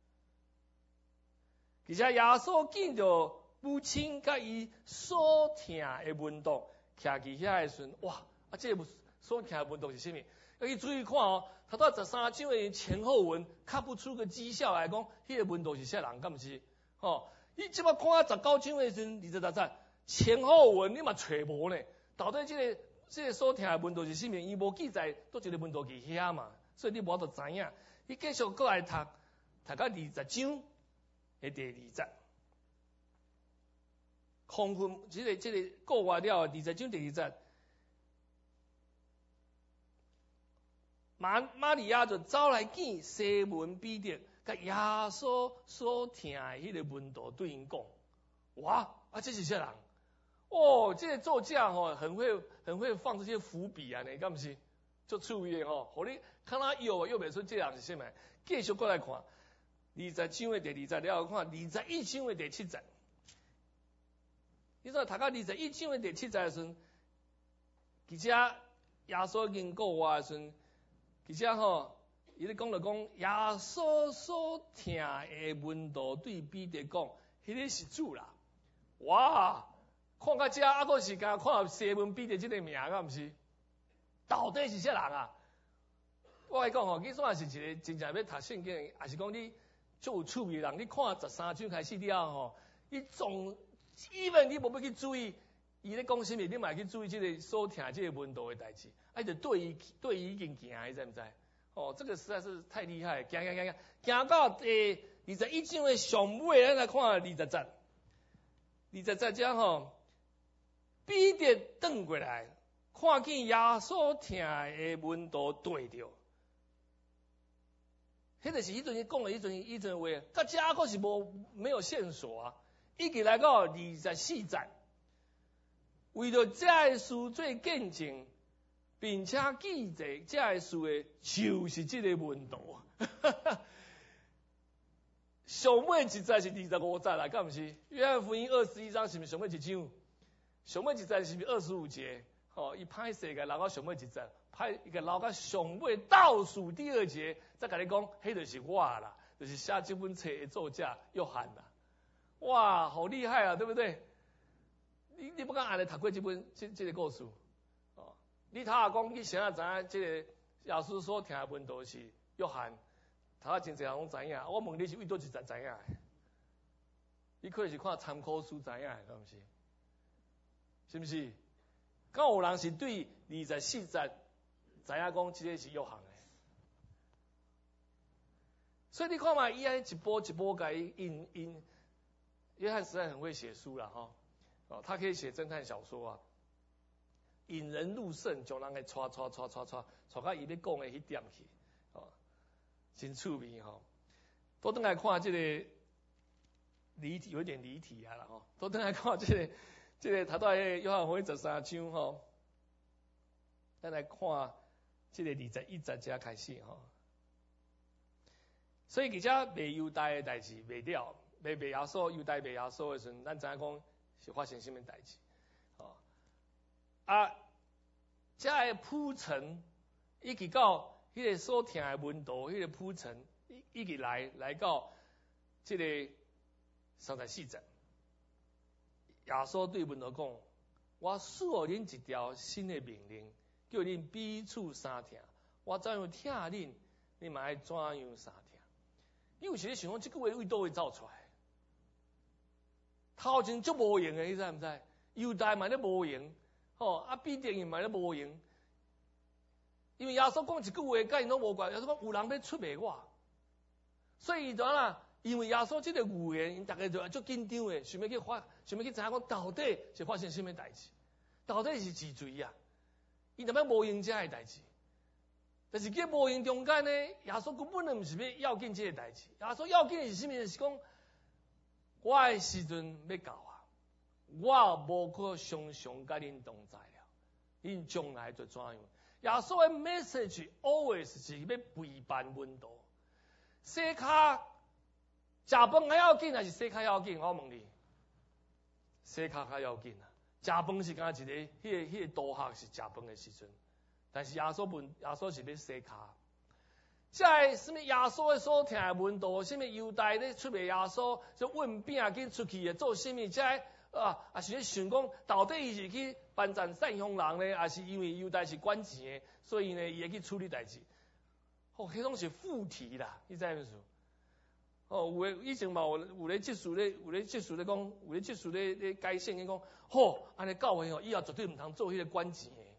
而且耶稣见着母亲甲伊所听的门徒徛伫遐的时阵，哇！啊，这个所听的门徒是啥物？要去注意看哦，他到十三章的前后文，看不出个绩效来讲，迄个门徒是啥人，敢毋是？哦，伊即摆看啊十九章的时阵，二十六节前后文你嘛找无呢？到底这个这个所听的门徒是啥物？伊无记载倒一个门徒伫遐嘛，所以你无法度知影。伊继续过来读，读到二十章。的第二节，空分，即、这个即、这个过完了，二十章第二节，玛玛利亚就走来见西门彼得，甲耶稣所听的迄个门徒对因讲，哇，啊，这是啥人？哦，这个作家吼、哦，很会很会放这些伏笔啊，你敢毋是？足趣味吼，互你看他又又袂出这人是啥物？继续过来看。二十章的第二节了，看二十一章的第七节。你说读到二十一章的第七节的时阵，而且耶稣经过我的时阵，而且吼，伊咧讲就讲耶稣所听的门徒对彼得讲，迄个是主啦。哇，看到这啊，阁是甲看西门彼得这个名，敢毋是？到底是啥人啊？我来讲吼，你算是一个真正要读圣经，还是讲你？就有趣味人，你看十三章开始了吼，伊总，even你无要去注意，伊咧讲啥物，你嘛去注意这个所听这个门徒的代志，啊，就对伊对伊已经行，你知毋知？哦，这个实在是太厉害，行行行行，行到诶二十一章的上尾，咱来看二十节，二十节讲吼，彼得转过来，看见耶稣听的门徒对着。 迄就是迄阵伊讲的迄阵迄阵话，到遮还是无没有线索啊，已经来到二十四节，为着这个事做见证，并且记载这个事的，就是这个文道。上尾一节是二十五节啦，敢毋是？约翰福音二十一章是毋是上尾一章？上尾一节是毋是二十五节？吼、哦，伊歹势个留到上尾一节，歹伊个留到上尾倒数第二节，再甲你讲，迄就是我啦，就是写这本册的作者约翰啦。哇，好厉害啊，对不对？你你不敢安尼读过这本这这个故事？哦，你头下讲，你先啊知影这个耶稣所听的文道是约翰。头下真侪人拢知影，我问你是为倒一节知影？你可能是看参考书知影，敢毋是？是毋是？敢有人是对二十四节知影讲，这个是约翰的？所以你看嘛，伊安一波一波甲伊印印，约翰实在很会写书啦，吼、哦，他可以写侦探小说啊，引人入胜，将人给抓抓抓抓抓，抓到伊咧讲的迄点去。真趣味吼，都等来看这个离题，有点离题啊啦吼。都等来看这个，这个头到迄约翰福音十三章吼，咱来看这个二十一节才开始吼。所以其实卖犹大的代志卖了，卖卖耶稣，犹大卖耶稣的时阵，咱知影讲是发生什么代志，吼啊，这个铺陈一直到。迄个所听的文道，迄个铺陈，一一直来来到这个三十四节，耶稣对文道讲：“我赐予恁一条新的命令，叫恁彼此相听。我怎样听恁，恁嘛爱怎样相听。”你有时咧想讲，这句话为倒会走出来？头前足无用的，你知毋知？犹大嘛咧无用，吼啊彼得因嘛咧无用。因为耶稣讲一句话，甲因拢无关。耶稣讲有人要出卖我，所以就啦。因为耶稣这个预言，因大家就足紧张的，想要去发，想要去知影讲到底是发生什么代志，到底是几罪啊？伊若要无用这个代志，但是伫无用中间呢，耶稣根本就毋是要要紧这个代志。耶稣要紧的是什么？是讲我的时阵要到啊，我无可常常甲恁同在了，恁将来就怎样？耶稣的 message always 是要陪伴温度。洗骹食饭还要紧，还是洗骹要紧？我问你，洗骹较要紧啊！食饭是敢一个，迄、那个迄、那个多客是食饭的时阵，但是耶稣问，耶稣是要洗骹。即个什么耶稣的所听的温度，什么犹大咧出卖耶稣，就运饼紧出去的做什么？即个啊，也是咧想讲，到底伊是去办赞善乡人呢，还是因为犹大是管钱的，所以呢，伊会去处理代志？哦，迄种是附题啦，你知影无？哦，有诶，以前嘛有有咧技术咧，有咧技术咧讲，有咧技术咧咧改线，伊讲，吼，安尼教会哦，以后绝对毋通做迄个管钱的。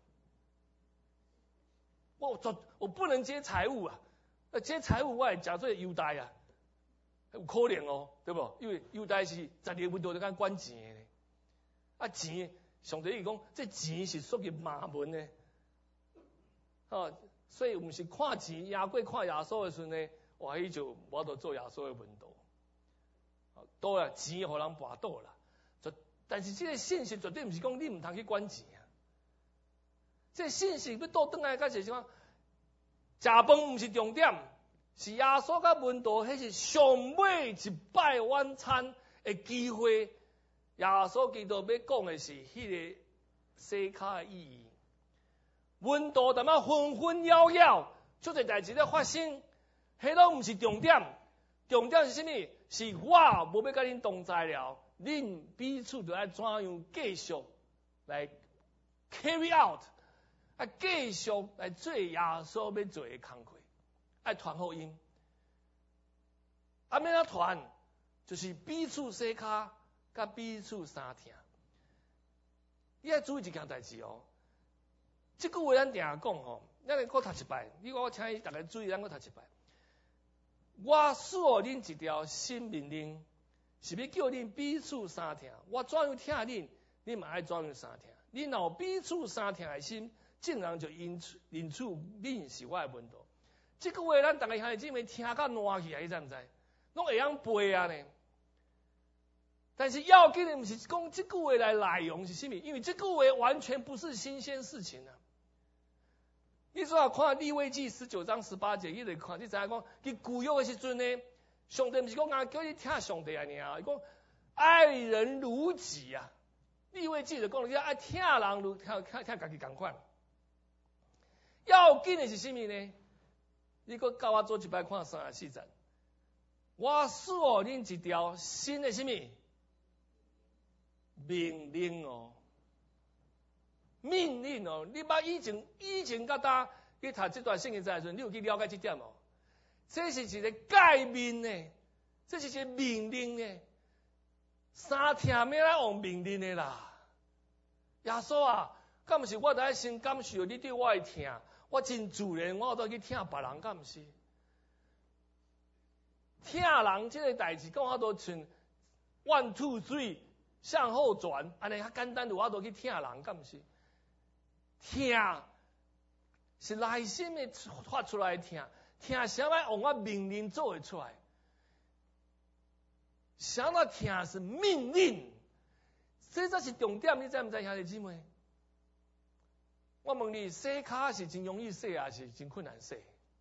我绝我不能接财务啊，呃，接财务我会假做犹大啊，有可能哦，对不？因为犹大是十二分多咧讲管钱的，啊钱，上帝伊讲，这钱是属于马门的，哦，所以毋是看钱，压过看耶稣的时阵呢。哇！伊就无得做耶稣的门徒，倒啊钱互人跋倒啦。就但是这个信息绝对毋是讲你毋通去管钱啊。这个信息要倒转来，甲是啥？食饭毋是重点，是耶稣甲门徒，迄是上尾一摆晚餐的机会。耶稣基督要讲的是迄个洗骹的意义。门徒淡仔纷纷扰扰，做侪代志咧发生。迄拢毋是重点，重点是啥物？是我无要甲恁同在了，恁彼此就爱怎样继续来 carry out， 啊继续来做耶稣要做的工课，爱传福音。啊，免啊传，就是彼此洗骹，甲彼此相听。你爱注意一件代志哦，即句话咱定讲吼，咱来搁读一摆。你我请伊大家注意，咱搁读一摆。我赐予恁一条新命令，是要叫恁彼此相听。我怎样听恁，恁嘛爱怎样相听。恁若有彼此相听的心，正人就因因此恁是我的门徒。 这句话咱大家兄弟姊妹听到烂去啊，你知唔知？拢会晓背啊呢。但是要紧的不是讲这句话来内容是什么，因为这句话完全不是新鲜事情啊。你说看利未记十九章十八节，你来看，你知影讲，伫旧约的时阵呢，上帝不是讲啊叫你听上帝啊尔，伊讲爱人如己啊。利未记就讲你爱听人如听听听家己同款。要紧的是什么呢？你搁教我做一摆看三十四节，我赐予恁一条新的什么命令哦。命令哦，你捌以前以前甲搭去读这段圣经的时阵，你有去了解这点哦？这是一个诫命呢，这是一个命令呢。三听要来往命令的啦。耶稣啊，敢毋是我得先感受你对我的听，我真自然我都去听别人，敢毋是？听人这个代志，讲我都像 one two three 向后转，安尼较简单，我都去听人，敢毋是？听是内心的发出来的听，听啥物往我命令做会出来。啥物听是命令，这才是重点，你知唔知兄弟姊妹？我问你，洗骹是真容易洗啊，是真困难洗？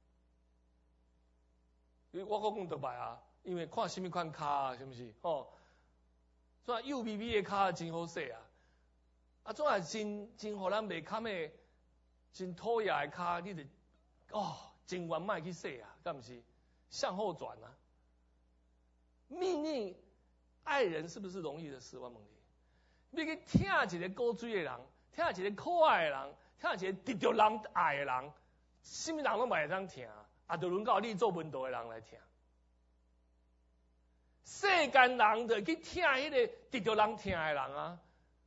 我讲讲倒摆啊，因为看什么款骹啊，是毋是？哦，所以幼咪咪的骹真好洗啊。啊，总系真真互咱袂堪的、真土野的骹，你就哦，千万莫去洗啊，敢毋是？向后转啊！命令爱人是不是容易的事？我问你，你去听一个古锥的人，听一个可爱的人，听一个得到人爱的人，什么人拢袂当听，啊，就轮到你做文道的人来听。世间人就去听迄个得到人听的人啊。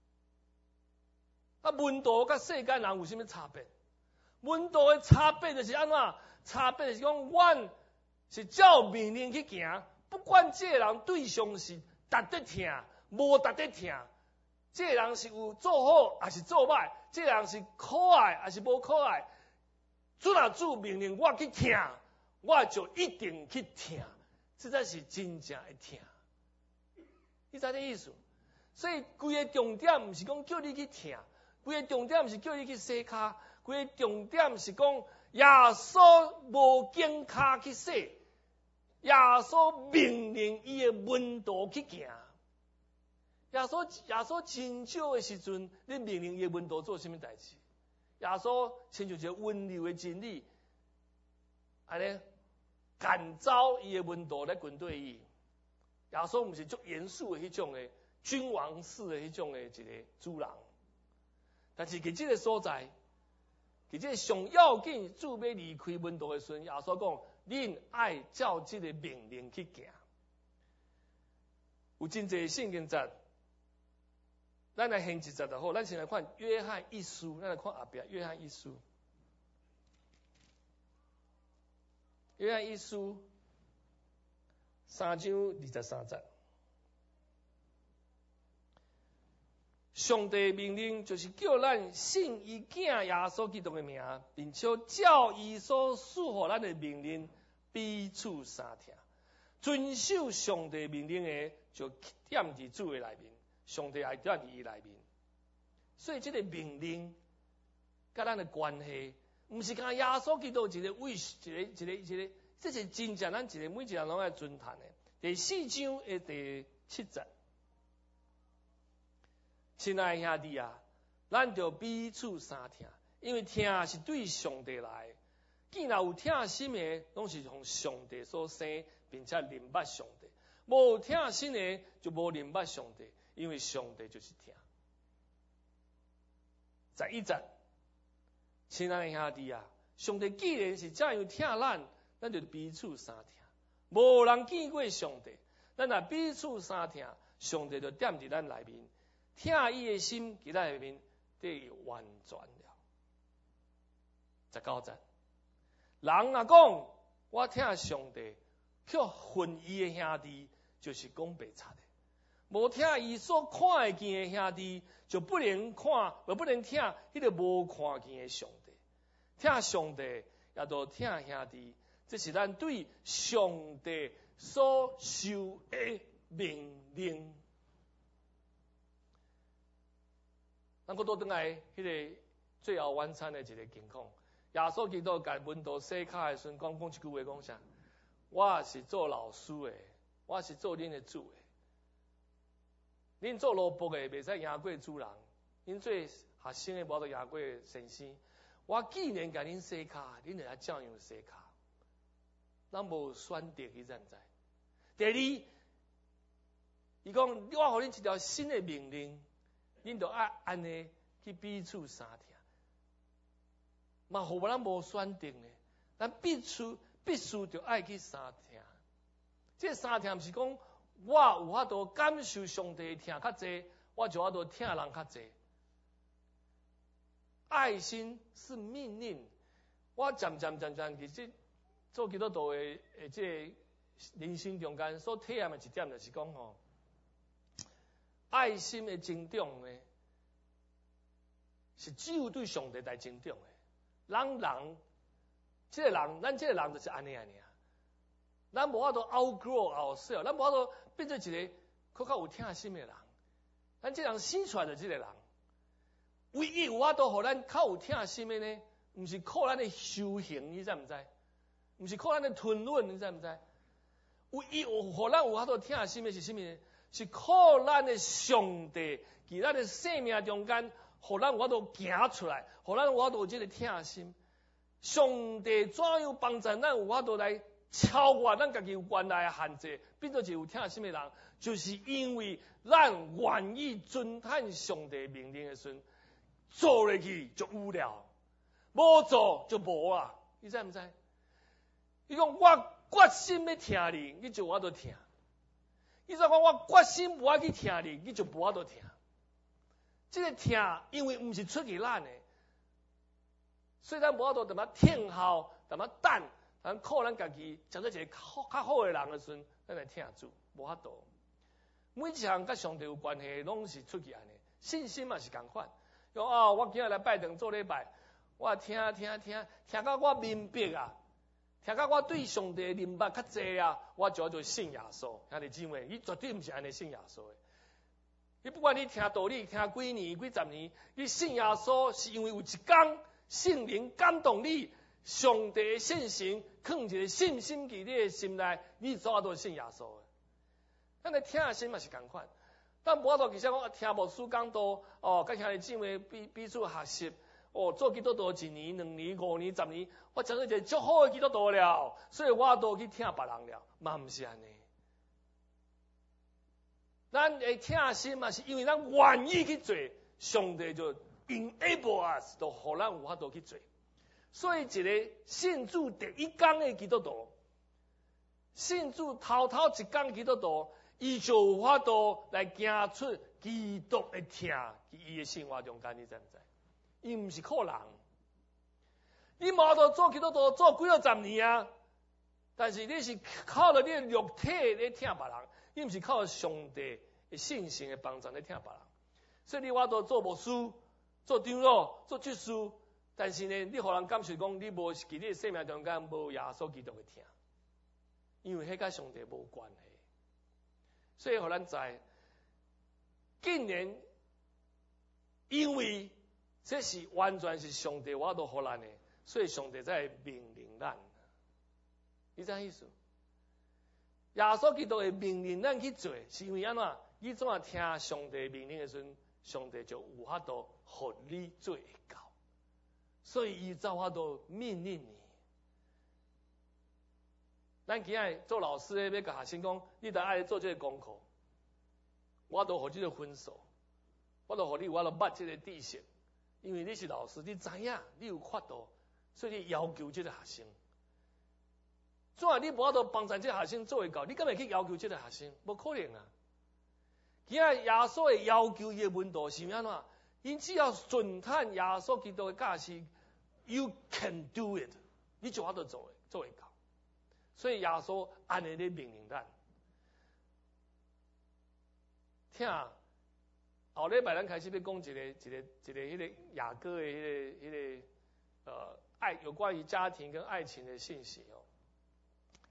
啊，文道甲世间人有啥物差别？文道的差别就是安怎？差别就是讲，阮是照命令去行，不管这个人对象是值得听，无值得听，这个人是有做好还是做歹，这个人是可爱还是无可爱，主啊主命令我去听，我就一定去听，这才是真正的听。你知这意思？所以规个重点毋是讲叫你去听。规个重点是叫你去洗骹，规个重点是讲耶稣无经骹去洗，耶稣命令伊的门徒去行。耶稣耶稣真少的时阵，你命令伊的门徒做什么代志？耶稣亲像一个温柔的真理，安尼感召伊的门徒来跟对伊。耶稣毋是足严肃的迄种的君王式的迄种的一个主人。但是伫这个所在，伫这个上要紧，主要离开门徒的时阵，耶稣讲：恁爱照这个命令去行。有真侪圣经节，咱来现一节就好。咱先来看约翰一书，咱来看后壁约翰一书。约翰一书三章二十三节。上帝命令就是叫咱信伊囝耶稣基督的名，并且照伊所赐予咱的命令彼此相听。遵守上帝命令的，就踮伫主的内面，上帝也踮伫伊内面。所以这个命令甲咱的关系，毋是讲耶稣基督一个位，一个一个一个，这是真正咱一个每一个人拢爱尊谈的。第四章的第七节。亲爱兄弟啊，咱就彼此相听，因为听是对上帝来的。既然有听心的，拢是从上帝所生，并且明捌上帝；无听心的，就无明捌上帝，因为上帝就是听。十一节，亲爱兄弟啊，上帝既然是这样听咱，咱就彼此相听。无人见过上帝，咱若彼此相听，上帝就踮伫咱内面。听伊的心，伫咱内面得完全了。十九节，人若讲我听上帝，却恨伊的兄弟，就是讲白贼的；无听伊所看会见的兄弟，就不能看，也不能听迄个无看见的上帝。听上帝，也都听兄弟， 这是咱对上帝所受的命令。咱搁倒转来，迄个最后晚餐的一个情况，耶稣基督甲门徒洗脚的时阵，讲讲一句话，讲啥？我是做老师的，我是做恁的主的。恁做萝卜的，袂使赢过主人；恁做学生的，无得赢过先生。我既然甲恁洗脚，恁就要照样洗脚。咱无选择，你知唔知？第二，伊讲我互恁一条新的命令，恁就爱安尼去彼此相听。嘛，互咱无选择呢，咱必须必须就爱去相听。这相听毋是讲我有法度感受上帝听较济，我就法度听人较济。爱心是命令，我渐渐渐渐其实。做基督徒的诶，即个人生中间所体验的一点，就是讲吼，爱心的增长呢，是只有对上帝来增长的。咱人，即、这个人，咱即个人就是安尼安尼啊。咱无法度 outgrow ourselves， 咱无法度变做一个更较有疼心的人。咱即人生出来就即个人，唯一有法度互咱较有疼心的呢，毋是靠咱的修行，你知毋知？毋是靠咱的吞论，你知唔知？唯一有互咱有法度疼心的是啥物呢？是靠咱的上帝，伫咱的生命中间，互咱有法度行出来，互咱有法度有即个疼心。上帝怎样帮助咱有法度来超越咱家己原来的限制，变做一个有疼心的人，就是因为咱愿意遵探上帝命令的时阵，做落去就有了，无做就无啊！你知唔知？伊讲我决心要听你，你就我都听；伊再讲我决心无爱去听你，你就无法度听。这个听，因为毋是出于咱的，所以咱无法度踮遐听候，踮遐等，咱靠咱家己找到一个较较好的人的时阵，咱来听主，无法度。每一项甲上帝有关系，拢是出去安尼，信心嘛是共款。讲哦，我今日来拜堂做礼拜，我听听听听到我明白啊。听到我对上帝明白较济啊，我就要信耶稣。兄弟姊妹，伊绝对毋是安尼信耶稣的。你不管你听道理听几年几十年，你信耶稣是因为有一天圣灵感动你，上帝的信心放一个信心伫你的心内，你怎都信耶稣的。咱的听心嘛是共款，咱无法度其实讲听牧师讲道哦，甲兄弟姊妹彼彼此学习。哦，做基督徒一年、两年、五年、十年，我成了一个足好的基督徒了，所以我都去听别人了，嘛毋是安尼。咱会听心嘛，是因为咱愿意去做，上帝就 enable us， 就互咱有法度去做。所以一个信主第一天的基督徒，信主头头一天基督徒，伊就有法度来行出基督的听，伫伊的生活中间，你知唔知？伊毋是靠人，你无法度做基督徒做几多十年啊？但是你是靠着你的肉体来听别人，你毋是靠上帝的信心的帮助来听别人。所以你有法度做牧师、做长老、做执事，但是呢，你互人感受讲你无伫你的生命中间无耶稣基督的听，因为迄甲上帝无关系。所以互咱知，竟然因为这是完全是上帝我都互咱的，所以上帝才会命令咱。你知影意思？耶稣基督会命令咱去做，是因为安怎？你怎啊听上帝命令的时阵，上帝就有法度互你做会到，所以伊才法度命令你。咱今日做老师的要甲学生讲，你得爱做这个功课，我都互这个分数，我都互你有法度捌这个知识。因为你是老师，你知影，你有法度，所以你要求这个学生。怎啊？你无法度帮助这个学生做会到，你敢会去要求这个学生？无可能啊！今日耶稣会要求伊的门徒是安怎？因只要顺探耶稣基督的教示 ，You can do it， 你就法度做的，做会到。所以耶稣安尼咧命令咱，听。后礼拜咱开始要讲一个一个一个迄个雅歌的迄个迄个呃爱有关于家庭跟爱情的信息哦。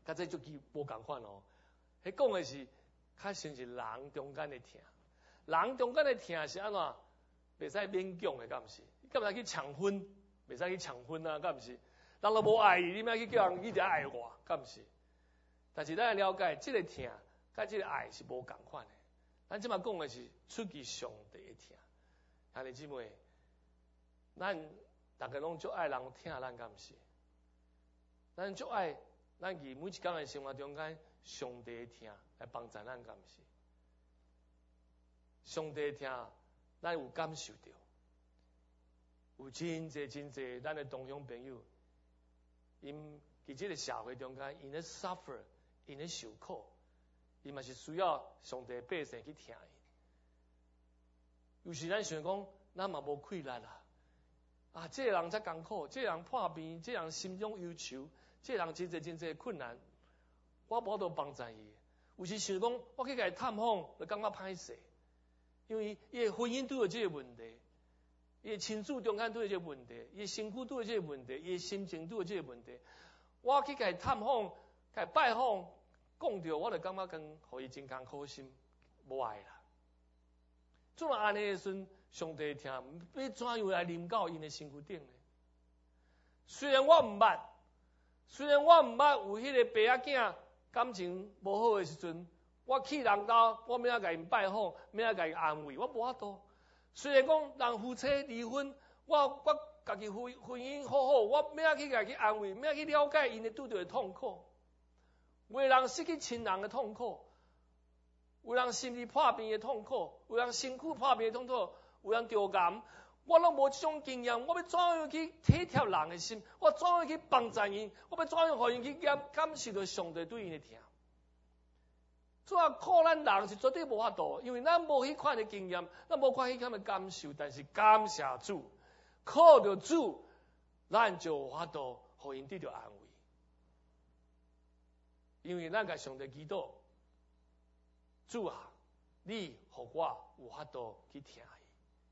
甲这足奇无共款哦。迄讲的是较像是人中间的疼，人中间的疼是安怎？袂使勉强的，敢毋是？敢若去抢婚，袂使去抢婚啊，敢毋是？人都无爱你，你咪去叫人一直爱我，敢毋是？但是咱了解，这个疼甲这个爱是无共款的。咱即马讲的是出自上帝的疼。兄弟姊妹，咱大家拢足爱人疼咱，敢毋是？咱足爱咱伫每一天的生活中间，上帝的疼来帮助咱，敢毋是？上帝的疼，咱有感受到，有真济真济咱的同乡朋友，因伫即个社会中间，因咧 suffer， 因咧受苦，伊嘛是需要上帝的百姓去疼伊。有时咱想讲，咱嘛无气力啦，啊，这个人才艰苦，这个人破病，这个人心中忧愁，这个人真济真济困难，我无法度帮助伊。有时想讲，我去甲伊探访，就感觉歹势，因为伊的婚姻拄着这个问题，伊的亲子中间拄着这个问题，伊的身躯拄着这个问题，伊的心情拄着这个问题。我去甲伊探访，甲伊拜访，讲着，我就感觉跟互伊真艰苦心，无爱啦。做若安尼的时阵，上帝听，要怎样来临到因的身躯顶呢？虽然我毋捌，虽然我毋捌有迄个爸仔囝感情无好的时阵，我去人家，我要甲因拜访，要甲因安慰，我无法度。虽然讲人夫妻离婚，我我家己婚婚姻好好，我要去甲伊去安慰，要去了解因的拄着的痛苦，为人失去亲人的痛苦。有人心理破病的痛苦，有人身躯破病的痛苦，有人着癌，我拢无这种经验，我要怎样去体贴人的心？我怎样去帮助因？我要怎样互因去感感受到上帝对因的疼？做啊靠咱人是绝对无法度，因为咱无迄款的经验，咱无款迄款的感受。但是感谢主，靠着主，咱就有法度互因得到安慰，因为咱甲上帝祈祷。主啊，你互我有法度去听伊。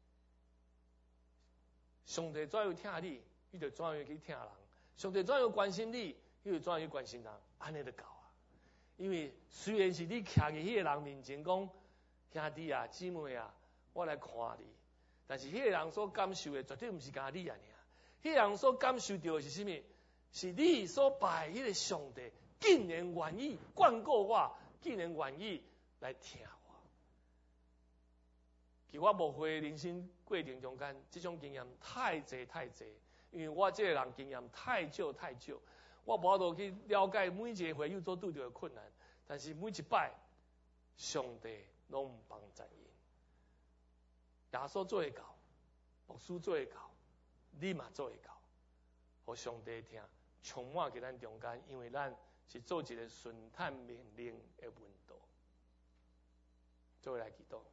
上帝怎样听你，伊就怎样去听人；上帝怎样关心你，伊就怎样去关心人。安尼就够啊。因为虽然是你徛伫迄个人面前讲，兄弟啊、姊妹啊，我来看你，但是迄个人所感受的绝对毋是干你啊尔。迄个人所感受到的是啥物？是你所拜迄个上帝，竟然愿意眷顾我，竟然愿意来听我。其实我无会人生过程中间，这种经验太济太济，因为我这个人经验太少太少，我无法度去了解每一个会友所拄着的困难。但是每一摆，上帝拢帮助因。耶稣做会到，牧师做会到，你嘛做会到，互上帝听，充满伫咱中间，因为咱是做一个顺坦命令的文道。做来祈祷，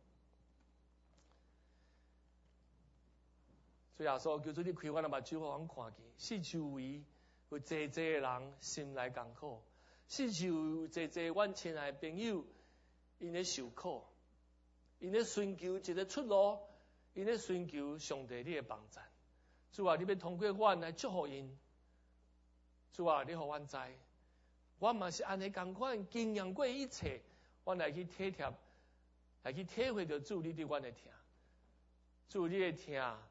所以耶稣叫做你开阮的目睭，互阮看见，四周围有济济的人心内艰苦，四周有济济阮亲爱的朋友，因咧受苦，因咧寻求一个出路，因咧寻求上帝你的帮助。主啊，你要通过阮来祝福因。主啊，你互阮知，阮嘛是安尼共款经验过一切，阮来去体贴。来去体会到主你对阮的疼，主你的疼，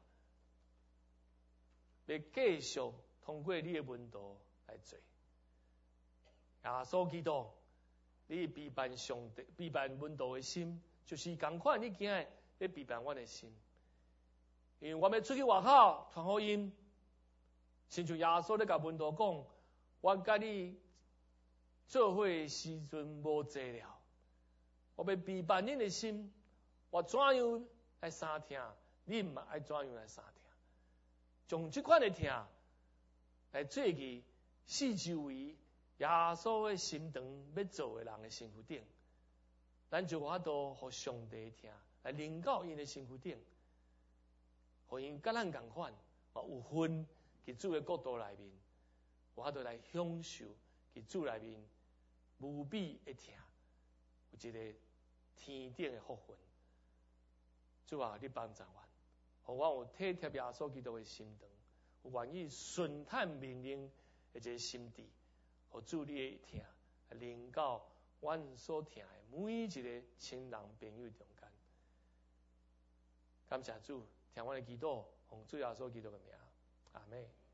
要继续通过你的文道来做。耶稣基督，你陪伴上帝、陪伴文道的心，就是同款你今日要陪伴阮的心。因为我要出去外口传福音，亲像耶稣咧甲文道讲，我甲你做伙的时阵无济了。我要陪伴恁的心，我怎样来相听，恁嘛爱怎样来相听。从这款的听来做去四周围耶稣的心肠要做的人的身躯顶，咱就有法度互上帝听，来临到因的身躯顶，互因甲咱共款，有份伫主的国度内面，有法度来享受伫主内面无比的听，有一个天顶的福分。主啊，你帮助我，互我有体贴耶稣基督的心肠，有愿意顺坦命令的一个心智，互主你的听。 临到阮所听的每一个亲人朋友中间。感谢主，听阮的祈祷，奉主耶稣基督的名，阿门。